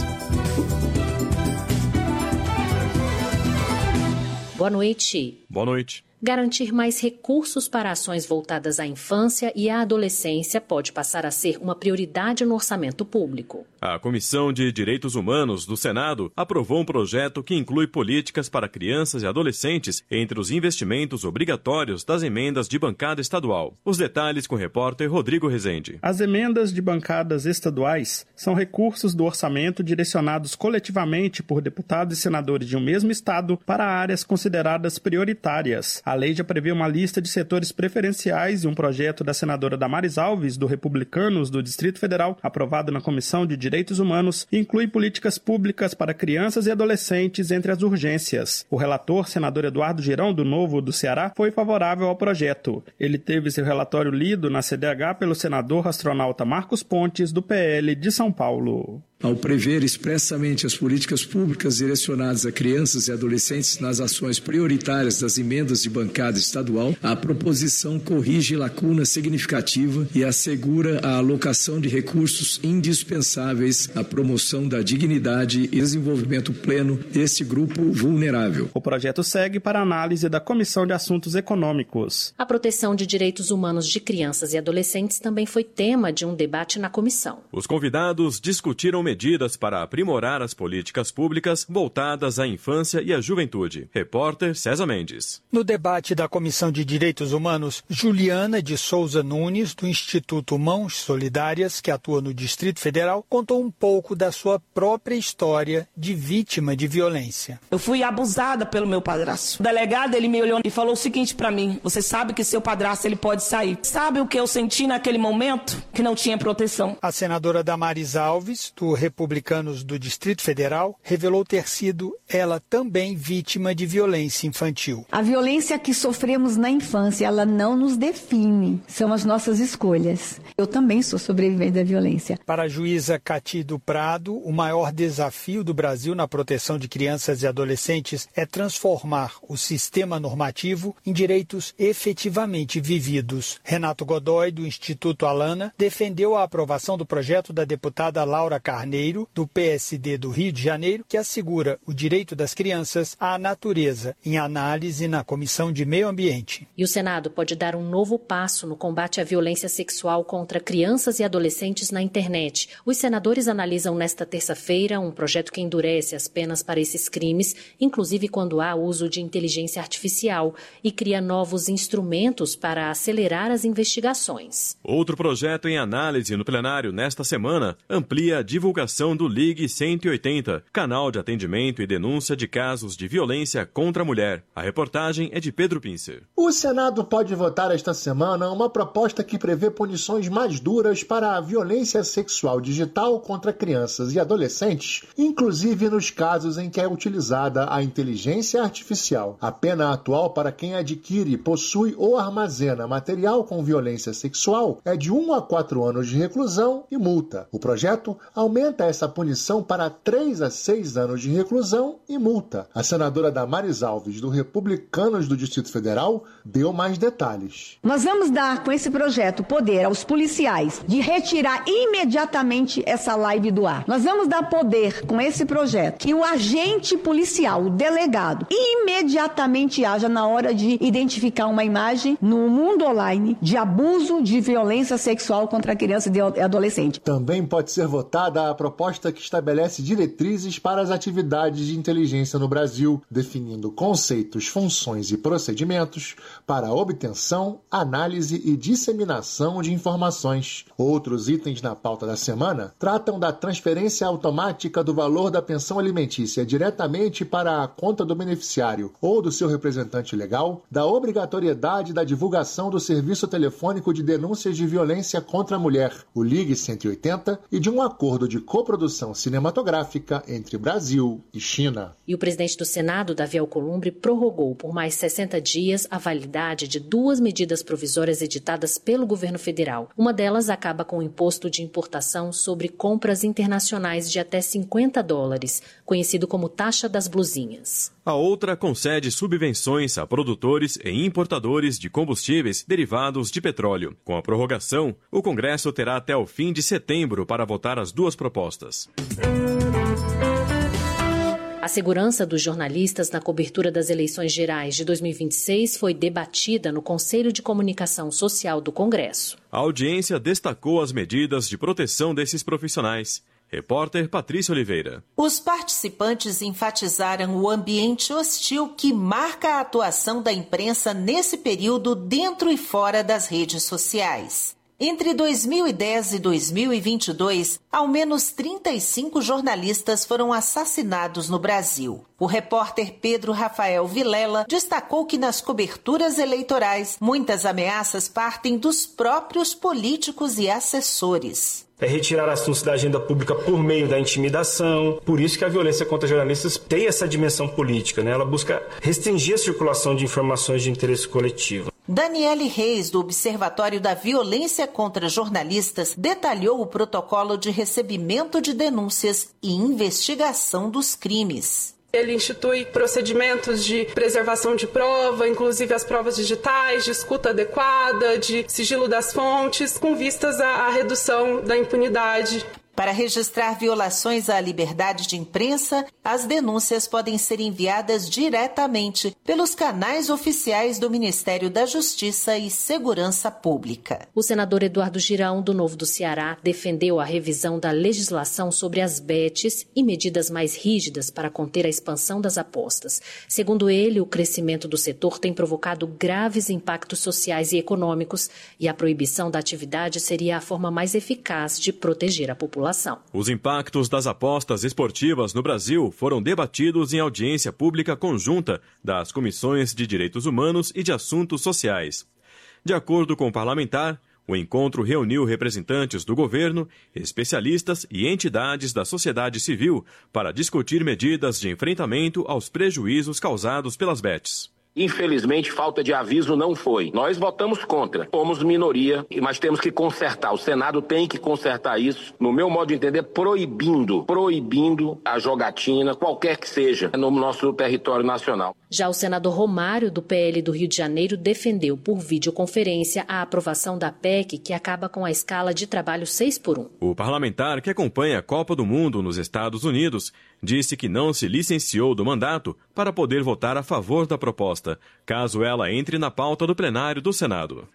Speaker 26: Boa noite.
Speaker 4: Boa noite.
Speaker 26: Garantir mais recursos para ações voltadas à infância e à adolescência pode passar a ser uma prioridade no orçamento público.
Speaker 4: A Comissão de Direitos Humanos do Senado aprovou um projeto que inclui políticas para crianças e adolescentes entre os investimentos obrigatórios das emendas de bancada estadual. Os detalhes com o repórter Rodrigo Rezende.
Speaker 5: As emendas de bancadas estaduais são recursos do orçamento direcionados coletivamente por deputados e senadores de um mesmo estado para áreas consideradas prioritárias. A lei já prevê uma lista de setores preferenciais e um projeto da senadora Damares Alves, do Republicanos do Distrito Federal, aprovado na Comissão de Direitos Humanos, inclui políticas públicas para crianças e adolescentes entre as urgências. O relator, senador Eduardo Girão, do Novo do Ceará, foi favorável ao projeto. Ele teve seu relatório lido na C D H pelo senador astronauta Marcos Pontes, do P L de São Paulo.
Speaker 7: Ao prever expressamente as políticas públicas direcionadas a crianças e adolescentes nas ações prioritárias das emendas de bancada estadual, a proposição corrige lacuna significativa e assegura a alocação de recursos indispensáveis à promoção da dignidade e desenvolvimento pleno deste grupo vulnerável.
Speaker 5: O projeto segue para análise da Comissão de Assuntos Econômicos.
Speaker 26: A proteção de direitos humanos de crianças e adolescentes também foi tema de um debate na comissão.
Speaker 4: Os convidados discutiram medidas para aprimorar as políticas públicas voltadas à infância e à juventude. Repórter César Mendes.
Speaker 8: No debate da Comissão de Direitos Humanos, Juliana de Souza Nunes, do Instituto Mãos Solidárias, que atua no Distrito Federal, contou um pouco da sua própria história de vítima de violência.
Speaker 9: Eu fui abusada pelo meu padrasto. O delegado, ele me olhou e falou o seguinte para mim: você sabe que seu padrasto ele pode sair. Sabe o que eu senti naquele momento? Que não tinha proteção.
Speaker 8: A senadora Damares Alves, do Republicanos do Distrito Federal, revelou ter sido ela também vítima de violência infantil.
Speaker 10: A violência que sofremos na infância, ela não nos define, são as nossas escolhas. Eu também sou sobrevivente da violência.
Speaker 8: Para a juíza Cati do Prado, o maior desafio do Brasil na proteção de crianças e adolescentes é transformar o sistema normativo em direitos efetivamente vividos. Renato Godoy, do Instituto Alana, defendeu a aprovação do projeto da deputada Laura Carneiro, do P S D do Rio de Janeiro, que assegura o direito das crianças à natureza, em análise na Comissão de Meio Ambiente.
Speaker 26: E o Senado pode dar um novo passo no combate à violência sexual contra crianças e adolescentes na internet. Os senadores analisam nesta terça-feira um projeto que endurece as penas para esses crimes, inclusive quando há uso de inteligência artificial, e cria novos instrumentos para acelerar as investigações.
Speaker 4: Outro projeto em análise no plenário nesta semana amplia a divulgação do Ligue cento e oitenta, canal de atendimento e denúncia de casos de violência contra a mulher. A reportagem é de Pedro Pincer.
Speaker 11: O Senado pode votar esta semana uma proposta que prevê punições mais duras para a violência sexual digital contra crianças e adolescentes, inclusive nos casos em que é utilizada a inteligência artificial. A pena atual para quem adquire, possui ou armazena material com violência sexual é de um a quatro anos de reclusão e multa. O projeto aumenta aumenta essa punição para três a seis anos de reclusão e multa. A senadora Damares Alves, do Republicanos do Distrito Federal, deu mais detalhes.
Speaker 10: Nós vamos dar, com esse projeto, poder aos policiais de retirar imediatamente essa live do ar. Nós vamos dar poder, com esse projeto, que o agente policial, o delegado, imediatamente haja na hora de identificar uma imagem no mundo online de abuso de violência sexual contra criança e adolescente.
Speaker 11: Também pode ser votada a proposta que estabelece diretrizes para as atividades de inteligência no Brasil, definindo conceitos, funções e procedimentos para a obtenção, análise e disseminação de informações. Outros itens na pauta da semana tratam da transferência automática do valor da pensão alimentícia diretamente para a conta do beneficiário ou do seu representante legal, da obrigatoriedade da divulgação do serviço telefônico de denúncias de violência contra a mulher, o Ligue cento e oitenta, e de um acordo de coprodução cinematográfica entre Brasil e China.
Speaker 26: E o presidente do Senado, Davi Alcolumbre, prorrogou por mais sessenta dias a validade de duas medidas provisórias editadas pelo governo federal. Uma delas acaba com o imposto de importação sobre compras internacionais de até cinquenta dólares, conhecido como taxa das blusinhas.
Speaker 4: A outra concede subvenções a produtores e importadores de combustíveis derivados de petróleo. Com a prorrogação, o Congresso terá até o fim de setembro para votar as duas propostas.
Speaker 26: A segurança dos jornalistas na cobertura das eleições gerais de dois mil e vinte e seis foi debatida no Conselho de Comunicação Social do Congresso.
Speaker 4: A audiência destacou as medidas de proteção desses profissionais. Repórter Patrícia Oliveira.
Speaker 6: Os participantes enfatizaram o ambiente hostil que marca a atuação da imprensa nesse período dentro e fora das redes sociais. Entre dois mil e dez e dois mil e vinte e dois, ao menos trinta e cinco jornalistas foram assassinados no Brasil. O repórter Pedro Rafael Vilela destacou que nas coberturas eleitorais, muitas ameaças partem dos próprios políticos e assessores.
Speaker 12: É retirar assuntos da agenda pública por meio da intimidação. Por isso que a violência contra jornalistas tem essa dimensão política, né? Ela busca restringir a circulação de informações de interesse coletivo.
Speaker 6: Daniele Reis, do Observatório da Violência contra Jornalistas, detalhou o protocolo de recebimento de denúncias e investigação dos crimes.
Speaker 13: Ele institui procedimentos de preservação de prova, inclusive as provas digitais, de escuta adequada, de sigilo das fontes, com vistas à redução da impunidade.
Speaker 6: Para registrar violações à liberdade de imprensa, as denúncias podem ser enviadas diretamente pelos canais oficiais do Ministério da Justiça e Segurança Pública.
Speaker 26: O senador Eduardo Girão, do Novo do Ceará, defendeu a revisão da legislação sobre as betes e medidas mais rígidas para conter a expansão das apostas. Segundo ele, o crescimento do setor tem provocado graves impactos sociais e econômicos e a proibição da atividade seria a forma mais eficaz de proteger a população.
Speaker 4: Os impactos das apostas esportivas no Brasil foram debatidos em audiência pública conjunta das Comissões de Direitos Humanos e de Assuntos Sociais. De acordo com o parlamentar, o encontro reuniu representantes do governo, especialistas e entidades da sociedade civil para discutir medidas de enfrentamento aos prejuízos causados pelas betes.
Speaker 14: Infelizmente, falta de aviso não foi. Nós votamos contra. Fomos minoria, mas temos que consertar. O Senado tem que consertar isso, no meu modo de entender, proibindo, proibindo a jogatina, qualquer que seja, no nosso território nacional.
Speaker 26: Já o senador Romário, do P L do Rio de Janeiro, defendeu por videoconferência a aprovação da P E C que acaba com a escala de trabalho seis por um.
Speaker 4: O parlamentar, que acompanha a Copa do Mundo nos Estados Unidos, disse que não se licenciou do mandato para poder votar a favor da proposta, caso ela entre na pauta do plenário do Senado.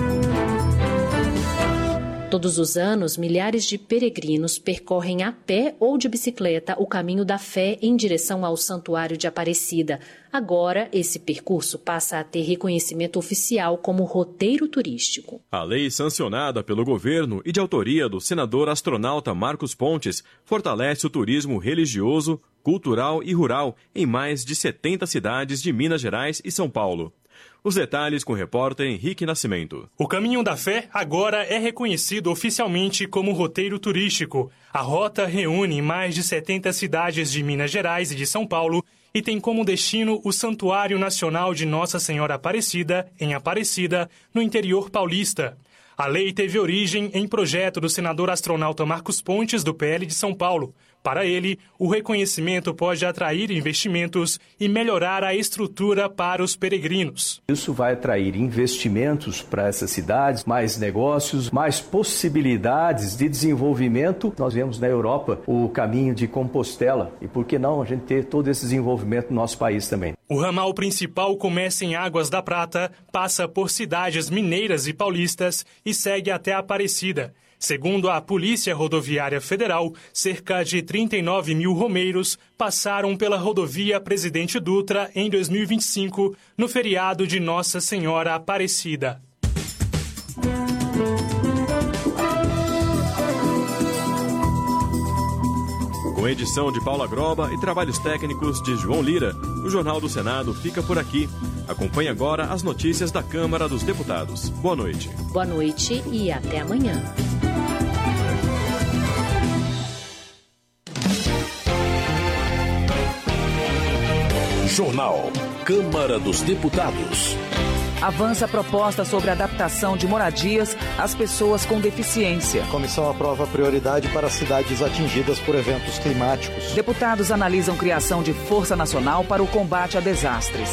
Speaker 26: Todos os anos, milhares de peregrinos percorrem a pé ou de bicicleta o caminho da fé em direção ao Santuário de Aparecida. Agora, esse percurso passa a ter reconhecimento oficial como roteiro turístico.
Speaker 4: A lei sancionada pelo governo e de autoria do senador astronauta Marcos Pontes fortalece o turismo religioso, cultural e rural em mais de setenta cidades de Minas Gerais e São Paulo. Os detalhes com o repórter Henrique Nascimento.
Speaker 15: O Caminho da Fé agora é reconhecido oficialmente como roteiro turístico. A rota reúne mais de setenta cidades de Minas Gerais e de São Paulo e tem como destino o Santuário Nacional de Nossa Senhora Aparecida, em Aparecida, no interior paulista. A lei teve origem em projeto do senador astronauta Marcos Pontes, do P L de São Paulo. Para ele, o reconhecimento pode atrair investimentos e melhorar a estrutura para os peregrinos.
Speaker 2: Isso vai atrair investimentos para essas cidades, mais negócios, mais possibilidades de desenvolvimento. Nós vemos na Europa o caminho de Compostela e por que não a gente ter todo esse desenvolvimento no nosso país também.
Speaker 15: O ramal principal começa em Águas da Prata, passa por cidades mineiras e paulistas e segue até Aparecida. Segundo a Polícia Rodoviária Federal, cerca de trinta e nove mil romeiros passaram pela rodovia Presidente Dutra em dois mil e vinte e cinco, no feriado de Nossa Senhora Aparecida. Com edição de Paula Groba e trabalhos técnicos de João Lira, o Jornal do Senado fica por aqui. Acompanhe agora as notícias da Câmara dos Deputados. Boa noite.
Speaker 1: Boa noite e até amanhã.
Speaker 22: Jornal Câmara dos Deputados.
Speaker 16: Avança a proposta sobre adaptação de moradias às pessoas com deficiência.
Speaker 17: A comissão aprova prioridade para cidades atingidas por eventos climáticos.
Speaker 16: Deputados analisam criação de Força Nacional para o combate a desastres.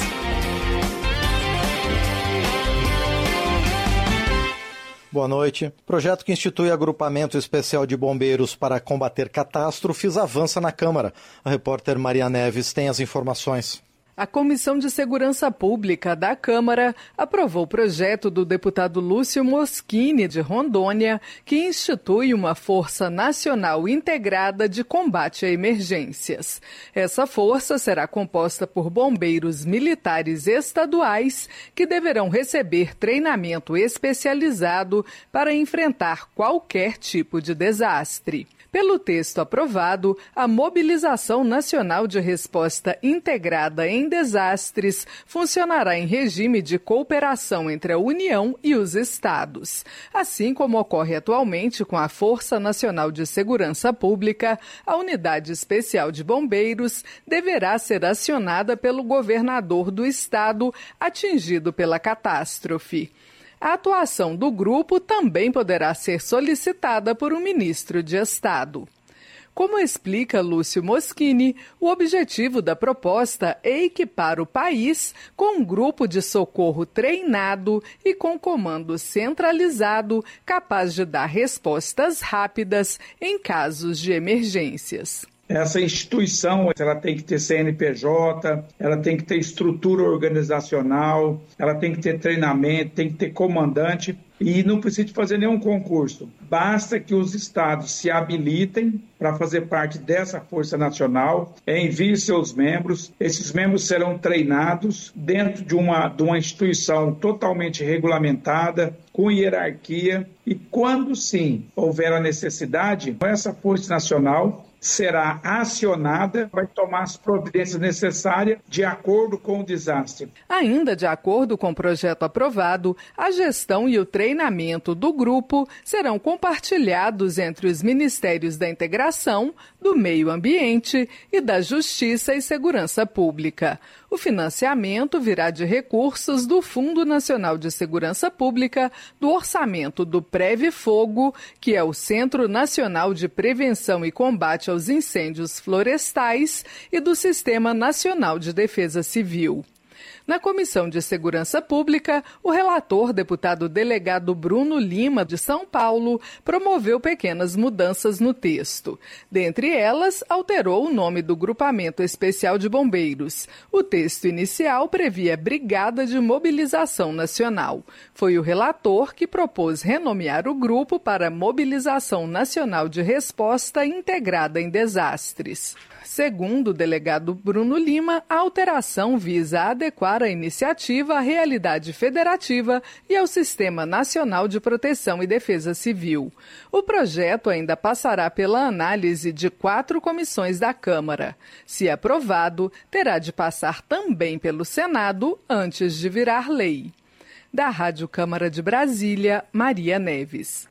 Speaker 17: Boa noite. Projeto que institui agrupamento especial de bombeiros para combater catástrofes avança na Câmara. A repórter Maria Neves tem as informações.
Speaker 18: A Comissão de Segurança Pública da Câmara aprovou o projeto do deputado Lúcio Moschini, de Rondônia, que institui uma Força Nacional Integrada de Combate a Emergências. Essa força será composta por bombeiros militares estaduais que deverão receber treinamento especializado para enfrentar qualquer tipo de desastre. Pelo texto aprovado, a Mobilização Nacional de Resposta Integrada em Desastres funcionará em regime de cooperação entre a União e os estados. Assim como ocorre atualmente com a Força Nacional de Segurança Pública, a Unidade Especial de Bombeiros deverá ser acionada pelo governador do estado atingido pela catástrofe. A atuação do grupo também poderá ser solicitada por um ministro de Estado. Como explica Lúcio Moschini, o objetivo da proposta é equipar o país com um grupo de socorro treinado e com comando centralizado capaz de dar respostas rápidas em casos de emergências.
Speaker 19: Essa instituição, ela tem que ter C N P J, ela tem que ter estrutura organizacional, ela tem que ter treinamento, tem que ter comandante e não precisa de fazer nenhum concurso. Basta que os estados se habilitem para fazer parte dessa Força Nacional, enviem seus membros, esses membros serão treinados dentro de uma, de uma instituição totalmente regulamentada, com hierarquia e quando sim houver a necessidade, essa Força Nacional será acionada, vai tomar as providências necessárias de acordo com o desastre.
Speaker 18: Ainda de acordo com o projeto aprovado, a gestão e o treinamento do grupo serão compartilhados entre os Ministérios da Integração, do Meio Ambiente e da Justiça e Segurança Pública. O financiamento virá de recursos do Fundo Nacional de Segurança Pública, do orçamento do Previfogo, que é o Centro Nacional de Prevenção e Combate aos Incêndios Florestais, e do Sistema Nacional de Defesa Civil. Na Comissão de Segurança Pública, o relator, deputado delegado Bruno Lima, de São Paulo, promoveu pequenas mudanças no texto. Dentre elas, alterou o nome do Grupamento Especial de Bombeiros. O texto inicial previa Brigada de Mobilização Nacional. Foi o relator que propôs renomear o grupo para Mobilização Nacional de Resposta Integrada em Desastres. Segundo o delegado Bruno Lima, a alteração visa adequar a iniciativa à realidade federativa e ao Sistema Nacional de Proteção e Defesa Civil. O projeto ainda passará pela análise de quatro comissões da Câmara. Se aprovado, terá de passar também pelo Senado antes de virar lei. Da Rádio Câmara de Brasília, Maria Neves.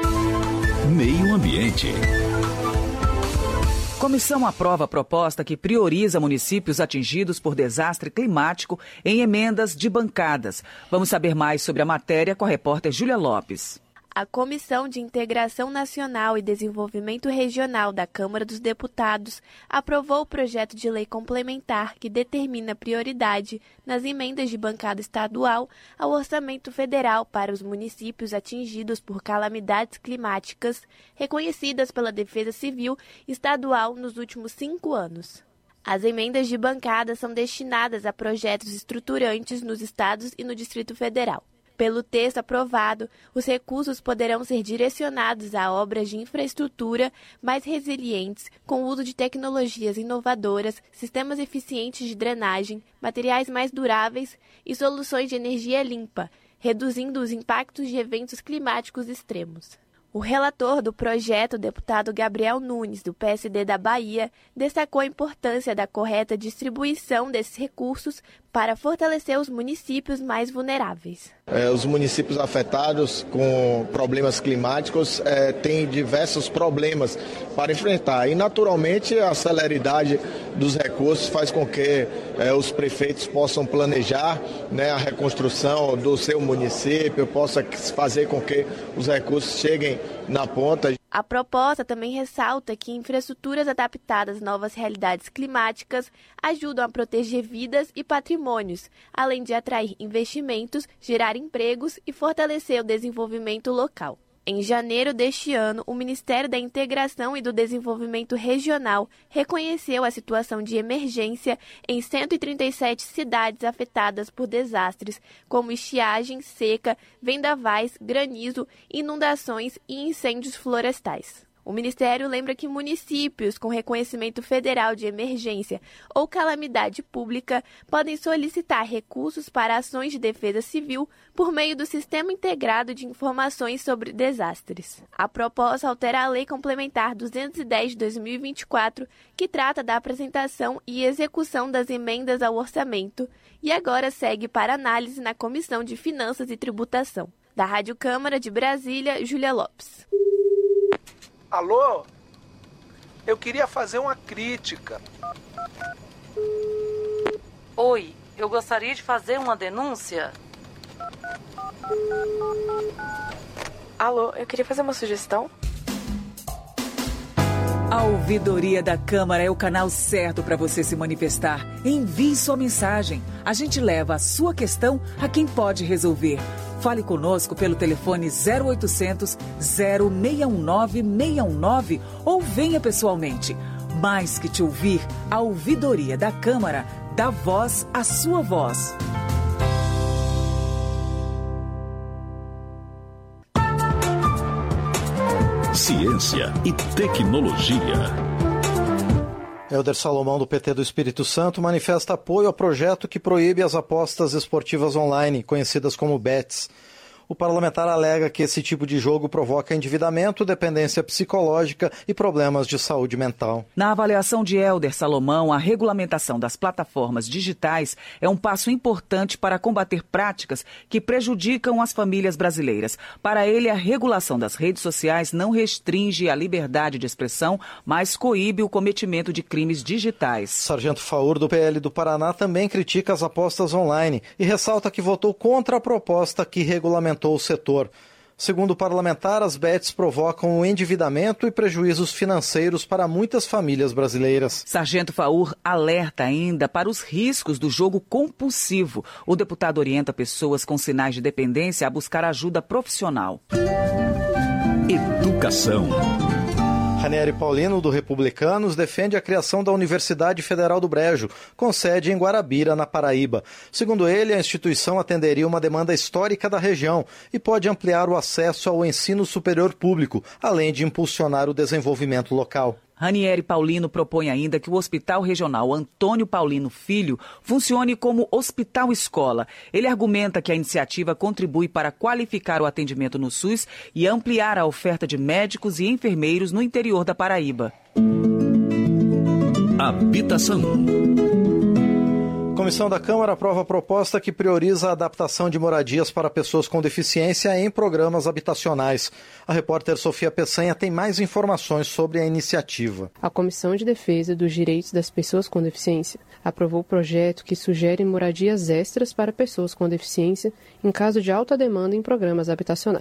Speaker 22: Meio Ambiente.
Speaker 16: Comissão aprova a proposta que prioriza municípios atingidos por desastre climático em emendas de bancadas. Vamos saber mais sobre a matéria com a repórter Júlia Lopes.
Speaker 3: A Comissão de Integração Nacional e Desenvolvimento Regional da Câmara dos Deputados aprovou o projeto de lei complementar que determina prioridade nas emendas de bancada estadual ao orçamento federal para os municípios atingidos por calamidades climáticas reconhecidas pela Defesa Civil Estadual nos últimos cinco anos. As emendas de bancada são destinadas a projetos estruturantes nos estados e no Distrito Federal. Pelo texto aprovado, os recursos poderão ser direcionados a obras de infraestrutura mais resilientes, com o uso de tecnologias inovadoras, sistemas eficientes de drenagem, materiais mais duráveis e soluções de energia limpa, reduzindo os impactos de eventos climáticos extremos. O relator do projeto, o deputado Gabriel Nunes, do P S D da Bahia, destacou a importância da correta distribuição desses recursos para fortalecer os municípios mais vulneráveis.
Speaker 20: É, os municípios afetados com problemas climáticos é, têm diversos problemas para enfrentar e, naturalmente, a celeridade dos recursos faz com que é, os prefeitos possam planejar, né, a reconstrução do seu município, possa fazer com que os recursos cheguem na ponta.
Speaker 3: A proposta também ressalta que infraestruturas adaptadas às novas realidades climáticas ajudam a proteger vidas e patrimônios, além de atrair investimentos, gerar empregos e fortalecer o desenvolvimento local. Em janeiro deste ano, o Ministério da Integração e do Desenvolvimento Regional reconheceu a situação de emergência em cento e trinta e sete cidades afetadas por desastres, como estiagem, seca, vendavais, granizo, inundações e incêndios florestais. O Ministério lembra que municípios com reconhecimento federal de emergência ou calamidade pública podem solicitar recursos para ações de defesa civil por meio do Sistema Integrado de Informações sobre Desastres. A proposta altera a Lei Complementar duzentos e dez de dois mil e vinte e quatro, que trata da apresentação e execução das emendas ao orçamento, e agora segue para análise na Comissão de Finanças e Tributação. Da Rádio Câmara de Brasília, Júlia Lopes.
Speaker 21: Alô? Eu queria fazer uma crítica.
Speaker 23: Oi, eu gostaria de fazer uma denúncia.
Speaker 3: Alô, eu queria fazer uma sugestão.
Speaker 16: A Ouvidoria da Câmara é o canal certo para você se manifestar. Envie sua mensagem. A gente leva a sua questão a quem pode resolver. Fale conosco pelo telefone zero oitocentos, zero seis um nove, seis um nove ou venha pessoalmente. Mais que te ouvir, a Ouvidoria da Câmara dá voz à sua voz.
Speaker 24: Ciência e tecnologia.
Speaker 17: Helder Salomão, do P T do Espírito Santo, manifesta apoio ao projeto que proíbe as apostas esportivas online, conhecidas como bets. O parlamentar alega que esse tipo de jogo provoca endividamento, dependência psicológica e problemas de saúde mental.
Speaker 16: Na avaliação de Helder Salomão, a regulamentação das plataformas digitais é um passo importante para combater práticas que prejudicam as famílias brasileiras. Para ele, a regulação das redes sociais não restringe a liberdade de expressão, mas coíbe o cometimento de crimes digitais.
Speaker 17: Sargento Faur, do P L do Paraná, também critica as apostas online e ressalta que votou contra a proposta que regulamentou o setor. Segundo o parlamentar, as bets provocam o endividamento e prejuízos financeiros para muitas famílias brasileiras.
Speaker 16: Sargento Faur alerta ainda para os riscos do jogo compulsivo. O deputado orienta pessoas com sinais de dependência a buscar ajuda profissional.
Speaker 24: Educação.
Speaker 17: Ranieri Paulino, do Republicanos, defende a criação da Universidade Federal do Brejo, com sede em Guarabira, na Paraíba. Segundo ele, a instituição atenderia uma demanda histórica da região e pode ampliar o acesso ao ensino superior público, além de impulsionar o desenvolvimento local.
Speaker 16: Ranieri Paulino propõe ainda que o Hospital Regional Antônio Paulino Filho funcione como hospital-escola. Ele argumenta que a iniciativa contribui para qualificar o atendimento no SUS e ampliar a oferta de médicos e enfermeiros no interior da Paraíba.
Speaker 24: Habitação.
Speaker 17: A Comissão da Câmara aprova a proposta que prioriza a adaptação de moradias para pessoas com deficiência em programas habitacionais. A repórter Sofia Peçanha tem mais informações sobre a iniciativa.
Speaker 25: A Comissão de Defesa dos Direitos das Pessoas com Deficiência aprovou o projeto que sugere moradias extras para pessoas com deficiência em caso de alta demanda em programas habitacionais.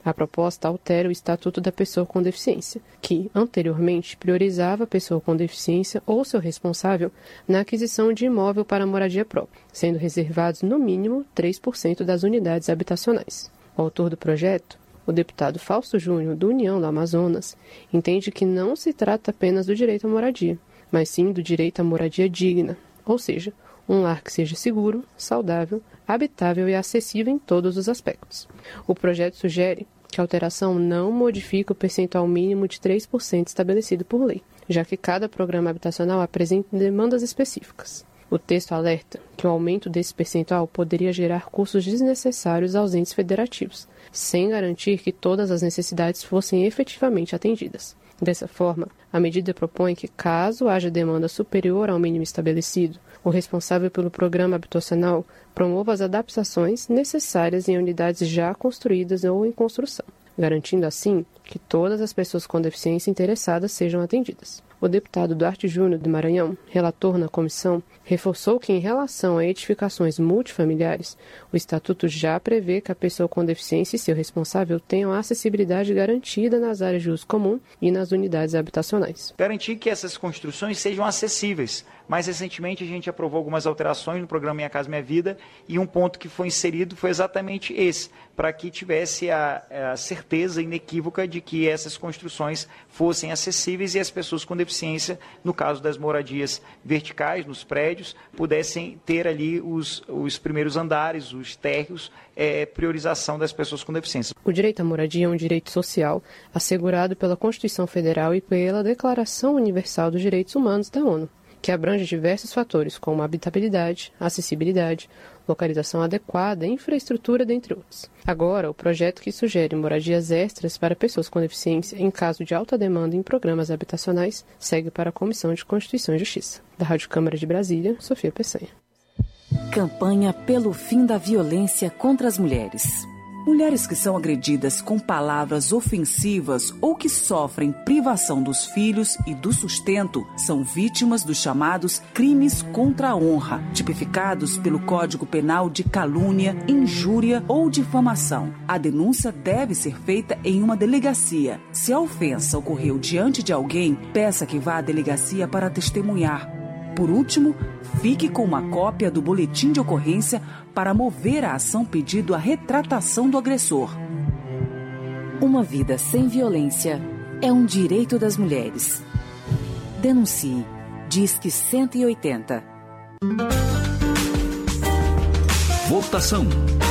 Speaker 25: A proposta altera o Estatuto da Pessoa com Deficiência, que, anteriormente, priorizava a pessoa com deficiência ou seu responsável na aquisição de imóvel para moradia própria, sendo reservados, no mínimo, três por cento das unidades habitacionais. O autor do projeto, o deputado Fausto Júnior, do União do Amazonas, entende que não se trata apenas do direito à moradia, mas sim do direito à moradia digna, ou seja, um lar que seja seguro, saudável, habitável e acessível em todos os aspectos. O projeto sugere que a alteração não modifica o percentual mínimo de três por cento estabelecido por lei, já que cada programa habitacional apresenta demandas específicas. O texto alerta que o aumento desse percentual poderia gerar custos desnecessários aos entes federativos, sem garantir que todas as necessidades fossem efetivamente atendidas. Dessa forma, a medida propõe que, caso haja demanda superior ao mínimo estabelecido, o responsável pelo programa habitacional promova as adaptações necessárias em unidades já construídas ou em construção, garantindo assim que todas as pessoas com deficiência interessadas sejam atendidas. O deputado Duarte Júnior do Maranhão, relator na comissão, reforçou que, em relação a edificações multifamiliares, o Estatuto já prevê que a pessoa com deficiência e seu responsável tenham a acessibilidade garantida nas áreas de uso comum e nas unidades habitacionais.
Speaker 5: Garantir que essas construções sejam acessíveis. Mais recentemente, a gente aprovou algumas alterações no programa Minha Casa Minha Vida e um ponto que foi inserido foi exatamente esse, para que tivesse a, a certeza inequívoca de que essas construções fossem acessíveis e as pessoas com deficiência, no caso das moradias verticais, nos prédios, pudessem ter ali os, os primeiros andares, os térreos, é, priorização das pessoas com deficiência.
Speaker 25: O direito à moradia é um direito social assegurado pela Constituição Federal e pela Declaração Universal dos Direitos Humanos da ONU, que abrange diversos fatores como habitabilidade, acessibilidade, localização adequada e infraestrutura, dentre outros. Agora, o projeto que sugere moradias extras para pessoas com deficiência em caso de alta demanda em programas habitacionais segue para a Comissão de Constituição e Justiça. Da Rádio Câmara de Brasília, Sofia Peçanha.
Speaker 16: Campanha pelo fim da violência contra as mulheres. Mulheres que são agredidas com palavras ofensivas ou que sofrem privação dos filhos e do sustento são vítimas dos chamados crimes contra a honra, tipificados pelo Código Penal de calúnia, injúria ou difamação. A denúncia deve ser feita em uma delegacia. Se a ofensa ocorreu diante de alguém, peça que vá à delegacia para testemunhar. Por último, fique com uma cópia do boletim de ocorrência para mover a ação pedindo a retratação do agressor. Uma vida sem violência é um direito das mulheres. Denuncie. Disque cento e oitenta.
Speaker 24: Votação.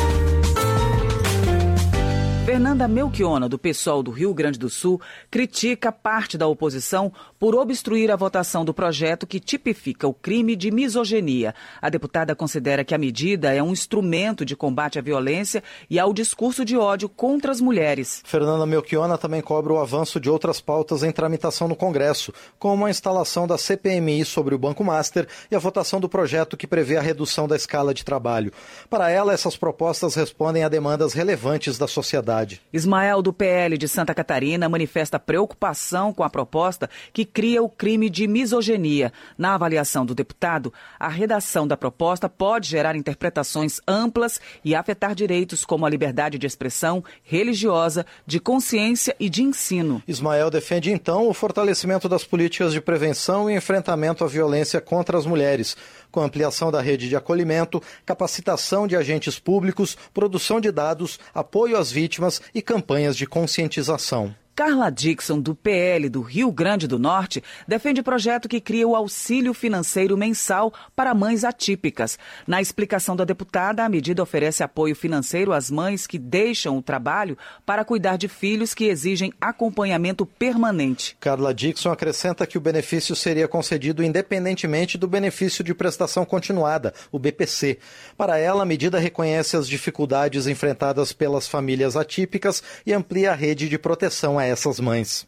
Speaker 16: Fernanda Melchiona, do PSOL do Rio Grande do Sul, critica parte da oposição por obstruir a votação do projeto que tipifica o crime de misoginia. A deputada considera que a medida é um instrumento de combate à violência e ao discurso de ódio contra as mulheres.
Speaker 17: Fernanda Melchiona também cobra o avanço de outras pautas em tramitação no Congresso, como a instalação da C P M I sobre o Banco Master e a votação do projeto que prevê a redução da escala de trabalho. Para ela, essas propostas respondem a demandas relevantes da sociedade.
Speaker 16: Ismael, do P L de Santa Catarina, manifesta preocupação com a proposta que cria o crime de misoginia. Na avaliação do deputado, a redação da proposta pode gerar interpretações amplas e afetar direitos como a liberdade de expressão religiosa, de consciência e de ensino.
Speaker 17: Ismael defende, então, o fortalecimento das políticas de prevenção e enfrentamento à violência contra as mulheres, com ampliação da rede de acolhimento, capacitação de agentes públicos, produção de dados, apoio às vítimas e campanhas de conscientização.
Speaker 16: Carla Dixon, do P L do Rio Grande do Norte, defende projeto que cria o auxílio financeiro mensal para mães atípicas. Na explicação da deputada, a medida oferece apoio financeiro às mães que deixam o trabalho para cuidar de filhos que exigem acompanhamento permanente.
Speaker 17: Carla Dixon acrescenta que o benefício seria concedido independentemente do benefício de prestação continuada, o B P C. Para ela, a medida reconhece as dificuldades enfrentadas pelas famílias atípicas e amplia a rede de proteção a essas mães.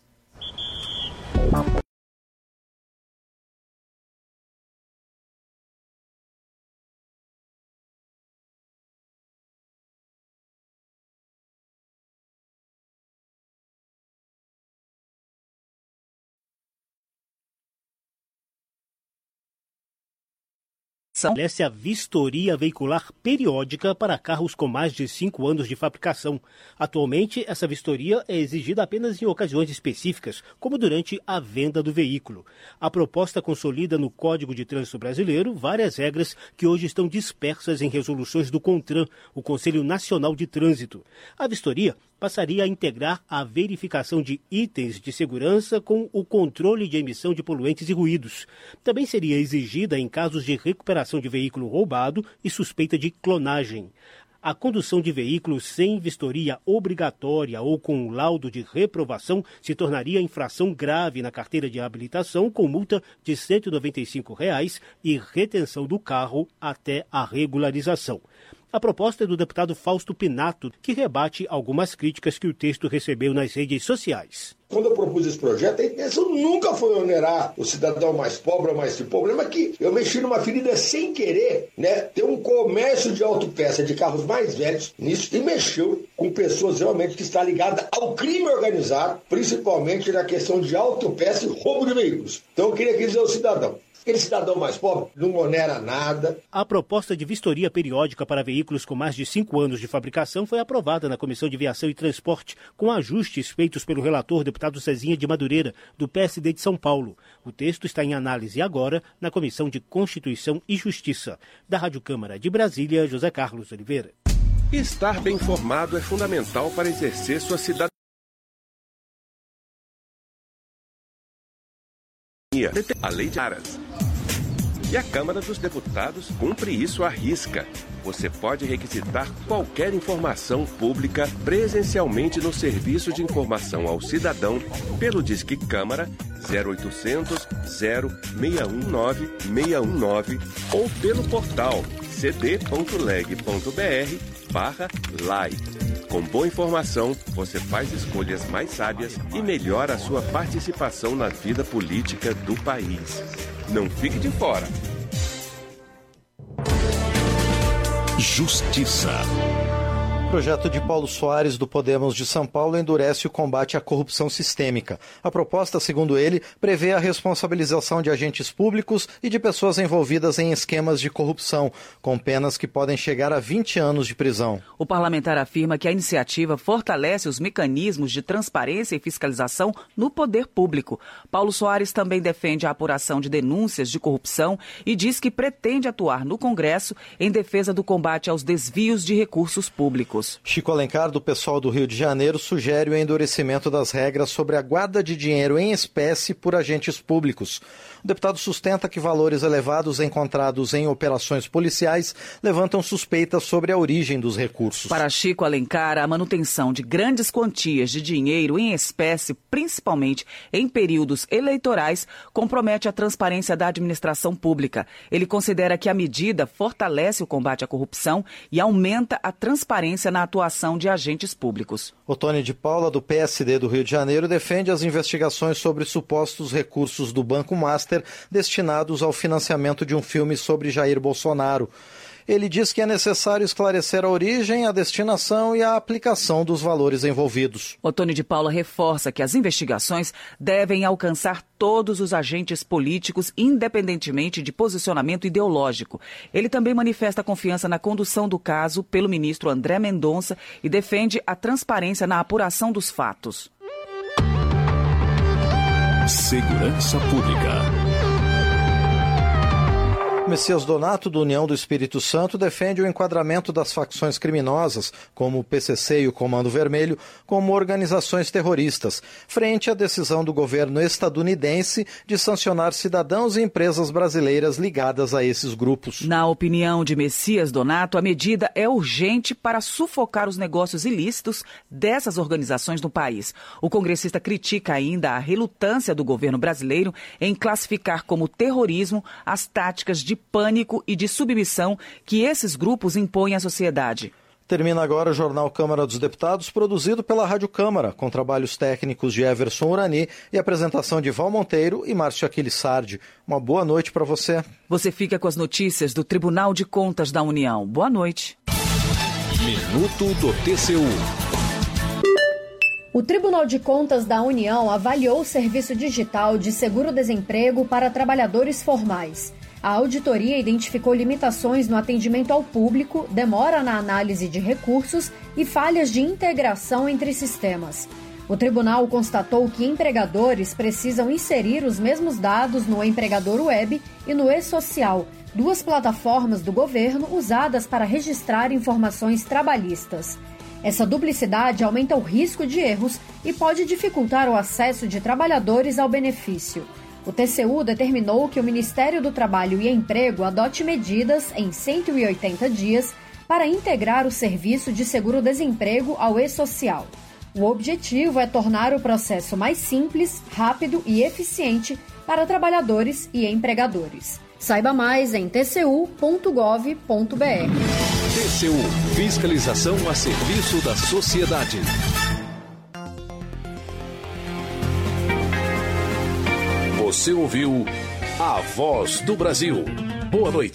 Speaker 7: Estabelece a vistoria veicular periódica para carros com mais de cinco anos de fabricação. Atualmente, essa vistoria é exigida apenas em ocasiões específicas, como durante a venda do veículo. A proposta consolida no Código de Trânsito Brasileiro várias regras que hoje estão dispersas em resoluções do CONTRAN, o Conselho Nacional de Trânsito. A vistoria passaria a integrar a verificação de itens de segurança com o controle de emissão de poluentes e ruídos. Também seria exigida em casos de recuperação de veículo roubado e suspeita de clonagem. A condução de veículos sem vistoria obrigatória ou com laudo de reprovação se tornaria infração grave na carteira de habilitação, com multa de cento e noventa e cinco reais e retenção do carro até a regularização. A proposta é do deputado Fausto Pinato, que rebate algumas críticas que o texto recebeu nas redes sociais.
Speaker 8: Quando eu propus esse projeto, a intenção nunca foi onerar o cidadão mais pobre ou mais rico. O problema é que eu mexi numa ferida sem querer, né? Ter um comércio de autopeça de carros mais velhos nisso e mexeu com pessoas realmente que está ligada ao crime organizado, principalmente na questão de autopeça e roubo de veículos. Então eu queria dizer ao cidadão: aquele cidadão mais pobre não onera nada.
Speaker 7: A proposta de vistoria periódica para veículos com mais de cinco anos de fabricação foi aprovada na Comissão de Viação e Transporte, com ajustes feitos pelo relator deputado Cezinha de Madureira, do P S D de São Paulo. O texto está em análise agora na Comissão de Constituição e Justiça. Da Rádio Câmara de Brasília, José Carlos Oliveira.
Speaker 9: Estar bem informado é fundamental para exercer sua cidadania. A Lei de Aras. E a Câmara dos Deputados cumpre isso à risca. Você pode requisitar qualquer informação pública presencialmente no Serviço de Informação ao Cidadão pelo Disque Câmara zero oitocentos, zero seis um nove, seis um nove ou pelo portal c d ponto leg ponto b r barra live. Com boa informação, você faz escolhas mais sábias e melhora a sua participação na vida política do país. Não fique de fora.
Speaker 22: Justiça.
Speaker 17: O projeto de Paulo Soares, do Podemos de São Paulo, endurece o combate à corrupção sistêmica. A proposta, segundo ele, prevê a responsabilização de agentes públicos e de pessoas envolvidas em esquemas de corrupção, com penas que podem chegar a vinte anos de prisão.
Speaker 16: O parlamentar afirma que a iniciativa fortalece os mecanismos de transparência e fiscalização no poder público. Paulo Soares também defende a apuração de denúncias de corrupção e diz que pretende atuar no Congresso em defesa do combate aos desvios de recursos públicos.
Speaker 17: Chico Alencar, do PSOL do Rio de Janeiro, sugere o endurecimento das regras sobre a guarda de dinheiro em espécie por agentes públicos. O deputado sustenta que valores elevados encontrados em operações policiais levantam suspeitas sobre a origem dos recursos.
Speaker 16: Para Chico Alencar, a manutenção de grandes quantias de dinheiro em espécie, principalmente em períodos eleitorais, compromete a transparência da administração pública. Ele considera que a medida fortalece o combate à corrupção e aumenta a transparência na atuação de agentes públicos.
Speaker 17: Otônio de Paula, do P S D do Rio de Janeiro, defende as investigações sobre supostos recursos do Banco Master destinados ao financiamento de um filme sobre Jair Bolsonaro. Ele diz que é necessário esclarecer a origem, a destinação e a aplicação dos valores envolvidos.
Speaker 16: Otônio de Paula reforça que as investigações devem alcançar todos os agentes políticos, independentemente de posicionamento ideológico. Ele também manifesta confiança na condução do caso pelo ministro André Mendonça e defende a transparência na apuração dos fatos.
Speaker 22: Segurança Pública.
Speaker 17: Messias Donato, do União do Espírito Santo, defende o enquadramento das facções criminosas, como o P C C e o Comando Vermelho, como organizações terroristas, frente à decisão do governo estadunidense de sancionar cidadãos e empresas brasileiras ligadas a esses grupos.
Speaker 16: Na opinião de Messias Donato, a medida é urgente para sufocar os negócios ilícitos dessas organizações no país. O congressista critica ainda a relutância do governo brasileiro em classificar como terrorismo as táticas de pânico e de submissão que esses grupos impõem à sociedade.
Speaker 17: Termina agora o Jornal Câmara dos Deputados, produzido pela Rádio Câmara, com trabalhos técnicos de Everson Urani e apresentação de Val Monteiro e Márcio Aquiles Sardi. Uma boa noite para você.
Speaker 16: Você fica com as notícias do Tribunal de Contas da União. Boa noite.
Speaker 22: Minuto do T C U.
Speaker 10: O Tribunal de Contas da União avaliou o serviço digital de seguro-desemprego para trabalhadores formais. A auditoria identificou limitações no atendimento ao público, demora na análise de recursos e falhas de integração entre sistemas. O tribunal constatou que empregadores precisam inserir os mesmos dados no Empregador Web e no E-Social, duas plataformas do governo usadas para registrar informações trabalhistas. Essa duplicidade aumenta o risco de erros e pode dificultar o acesso de trabalhadores ao benefício. O T C U determinou que o Ministério do Trabalho e Emprego adote medidas em cento e oitenta dias para integrar o serviço de seguro-desemprego ao E-Social. O objetivo é tornar o processo mais simples, rápido e eficiente para trabalhadores e empregadores. Saiba mais em t c u ponto gov ponto b r.
Speaker 24: T C U – Fiscalização a serviço da sociedade. Você ouviu A Voz do Brasil. Boa noite.